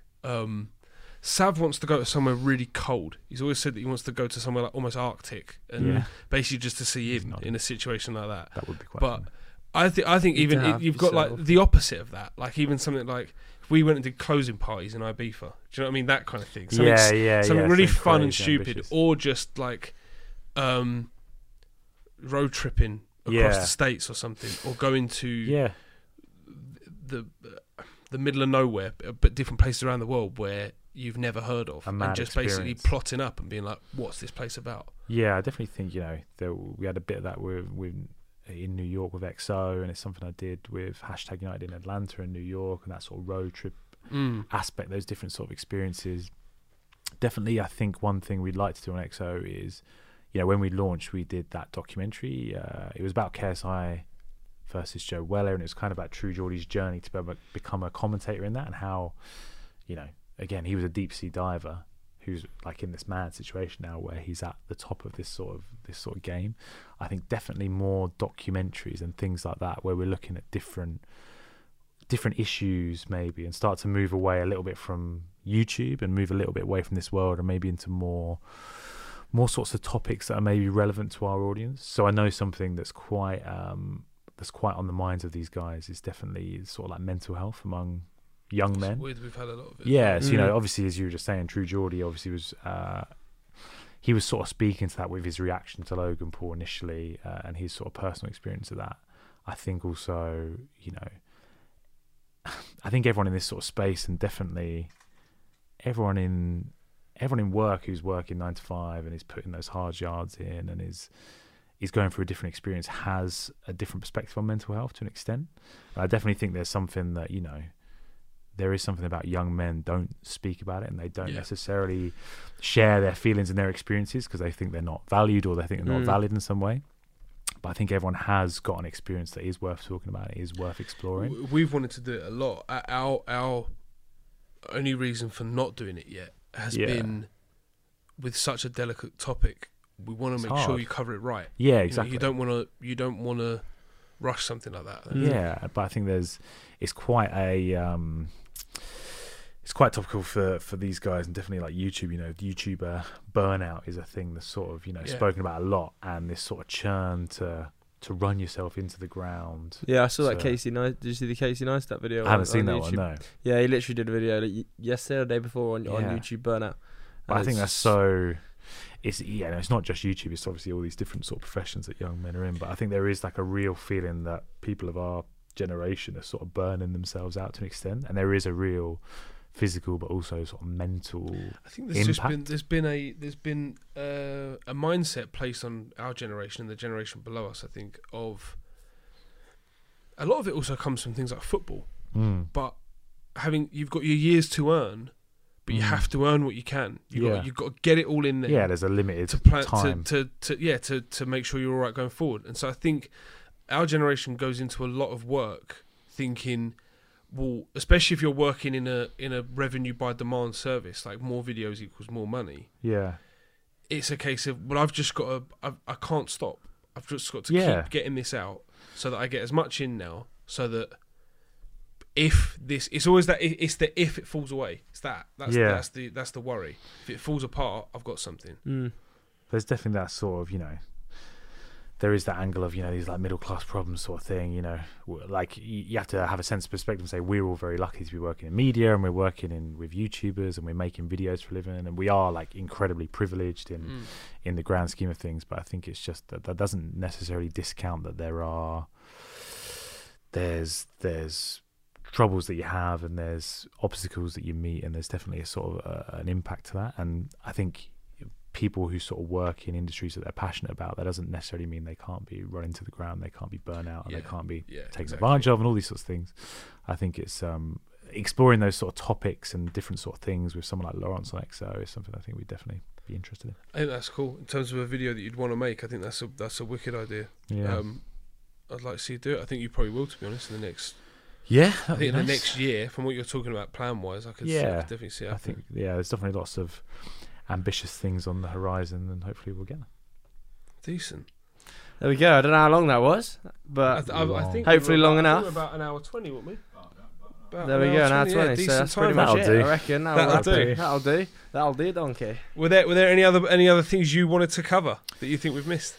Sav wants to go to somewhere really cold. He's always said that he wants to go to somewhere like almost Arctic, and basically just to see him in a situation like that. That would be quite fun. I think even you've got like the opposite of that. Like even something like if we went and did closing parties in Ibiza. Do you know what I mean? That kind of thing. Something really fun and stupid, ambitious. or just like road tripping across the states or something, or going to the middle of nowhere, but different places around the world where you've never heard of, and just basically plotting up and being like, what's this place about? Yeah, I definitely think we had a bit of that with in New York with XO, and it's something I did with #United in Atlanta and New York, and that sort of road trip aspect, those different sort of experiences. Definitely, I think one thing we'd like to do on XO is, when we launched, we did that documentary. It was about KSI versus Joe Weller, and it was kind of about True Geordie's journey to become a commentator in that, and how, again, he was a deep sea diver who's like in this mad situation now where he's at the top of this sort of game. I think definitely more documentaries and things like that where we're looking at different issues maybe, and start to move away a little bit from YouTube and move a little bit away from this world and maybe into more sorts of topics that are maybe relevant to our audience. So I know something that's quite on the minds of these guys is definitely sort of like mental health among young men. We've had a lot of it. Yeah, so obviously, as you were just saying, True Geordie obviously was he was sort of speaking to that with his reaction to Logan Paul initially, and his sort of personal experience of that. I think also, I think everyone in this sort of space, and definitely everyone in work who's working 9 to 5 and is putting those hard yards in and is going through a different experience, has a different perspective on mental health to an extent. And I definitely think there's something that, there is something about young men don't speak about it, and they don't necessarily share their feelings and their experiences because they think they're not valued, or they think they're not valid in some way. But I think everyone has got an experience that is worth talking about, it is worth exploring. We've wanted to do it a lot. Our only reason for not doing it yet has been, with such a delicate topic, we want to make sure you cover it right. Yeah, exactly. You don't want to rush something like that. Yeah, but I think it's quite topical for these guys, and definitely like YouTube. YouTuber burnout is a thing that's sort of spoken about a lot, and this sort of churn to run yourself into the ground. Yeah, I saw that Casey Neistat. Did you see the Casey Neistat video? I haven't seen that YouTube one. No. Yeah, he literally did a video like yesterday or the day before on YouTube burnout. But I think that's so. It's not just YouTube. It's obviously all these different sort of professions that young men are in. But I think there is like a real feeling that people of our generation are sort of burning themselves out to an extent, and there is a real physical but also sort of mental I think there's impact. there's been a mindset placed on our generation and the generation below us, I think, of a lot of it also comes from things like football, but you've got your years to earn, but you have to earn what you can. You've got to get it all in there. Yeah, there's a limited time to make sure you're all right going forward. And so I think our generation goes into a lot of work thinking, well, especially if you're working in a revenue by demand service, like more videos equals more money. Yeah, it's a case of, well, I've just got to, I can't stop. I've just got to keep getting this out so that I get as much in now, so that if this, it's always that, it's the if it falls away. It's that's the worry. If it falls apart, I've got something. There's definitely that sort of, there is that angle of, these like middle class problems sort of thing, like you have to have a sense of perspective and say we're all very lucky to be working in media, and we're working with YouTubers, and we're making videos for a living, and we are like incredibly privileged in the grand scheme of things. But I think it's just that doesn't necessarily discount that there's troubles that you have, and there's obstacles that you meet, and there's definitely a sort of an impact to that. And I think people who sort of work in industries that they're passionate about, that doesn't necessarily mean they can't be run into the ground, they can't be burnt out, and they can't be taken advantage of, and all these sorts of things. I think it's exploring those sort of topics and different sort of things with someone like Lawrence on XO is something I think we'd definitely be interested in. I think that's cool. In terms of a video that you'd want to make, I think that's a wicked idea. Yeah. I'd like to see you do it. I think you probably will, to be honest, in the next... Yeah, I think in the next year, from what you're talking about plan-wise, I could definitely see it. I think, there's definitely lots of ambitious things on the horizon, and hopefully we'll get them. Decent. There we go. I don't know how long that was, but I think hopefully long enough. We're about an hour 20, weren't we? There we go, an hour 20. So that's pretty much it. I reckon that'll do, donkey. Were there any other things you wanted to cover that you think we've missed?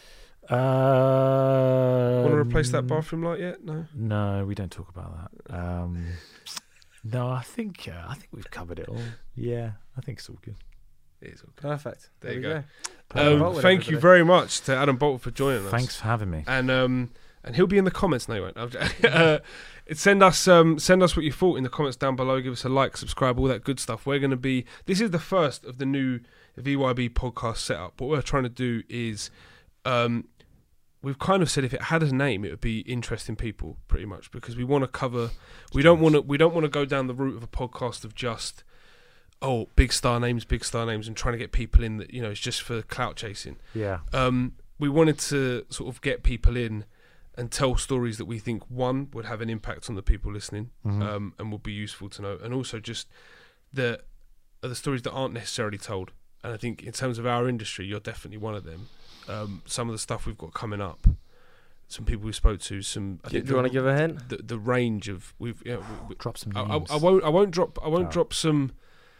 Want to replace that bathroom light yet? No, we don't talk about that. No, I think we've covered it all. Yeah, I think it's all good. It is all good. Perfect. There you go. Thank you very much to Adam Bolton for joining us. Thanks for having me. And he'll be in the comments. No, he won't. Send us what you thought in the comments down below. Give us a like, subscribe, all that good stuff. We're going to be. This is the first of the new VYB podcast setup. What we're trying to do is. We've kind of said if it had a name, it would be Interesting People, pretty much, because we want to cover. We don't want to go down the route of a podcast of just big star names, and trying to get people in that it's just for clout chasing. Yeah. We wanted to sort of get people in and tell stories that we think one would have an impact on the people listening, and would be useful to know, and also just the stories that aren't necessarily told. And I think in terms of our industry, you're definitely one of them. Some of the stuff we've got coming up, some people we spoke to, do you want to give a hint? The range of drop some names. names. I won't drop some.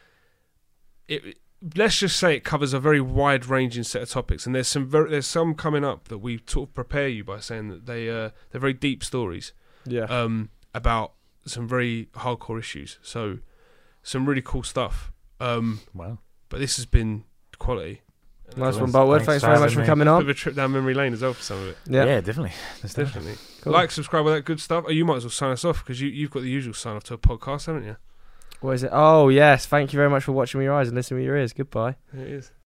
Let's just say it covers a very wide ranging set of topics, and there's some coming up that we sort of prepare you by saying that they're very deep stories. Yeah. About some very hardcore issues. So some really cool stuff. Wow. But this has been quality. Nice one, Boltwood. Thanks very much for coming on. Bit of a trip down memory lane as well for some of it. Yeah, definitely. Definitely. Cool. Like, subscribe, all that good stuff. Oh, you might as well sign us off because you've got the usual sign off to a podcast, haven't you? What is it? Oh, yes. Thank you very much for watching with your eyes and listening with your ears. Goodbye. It is.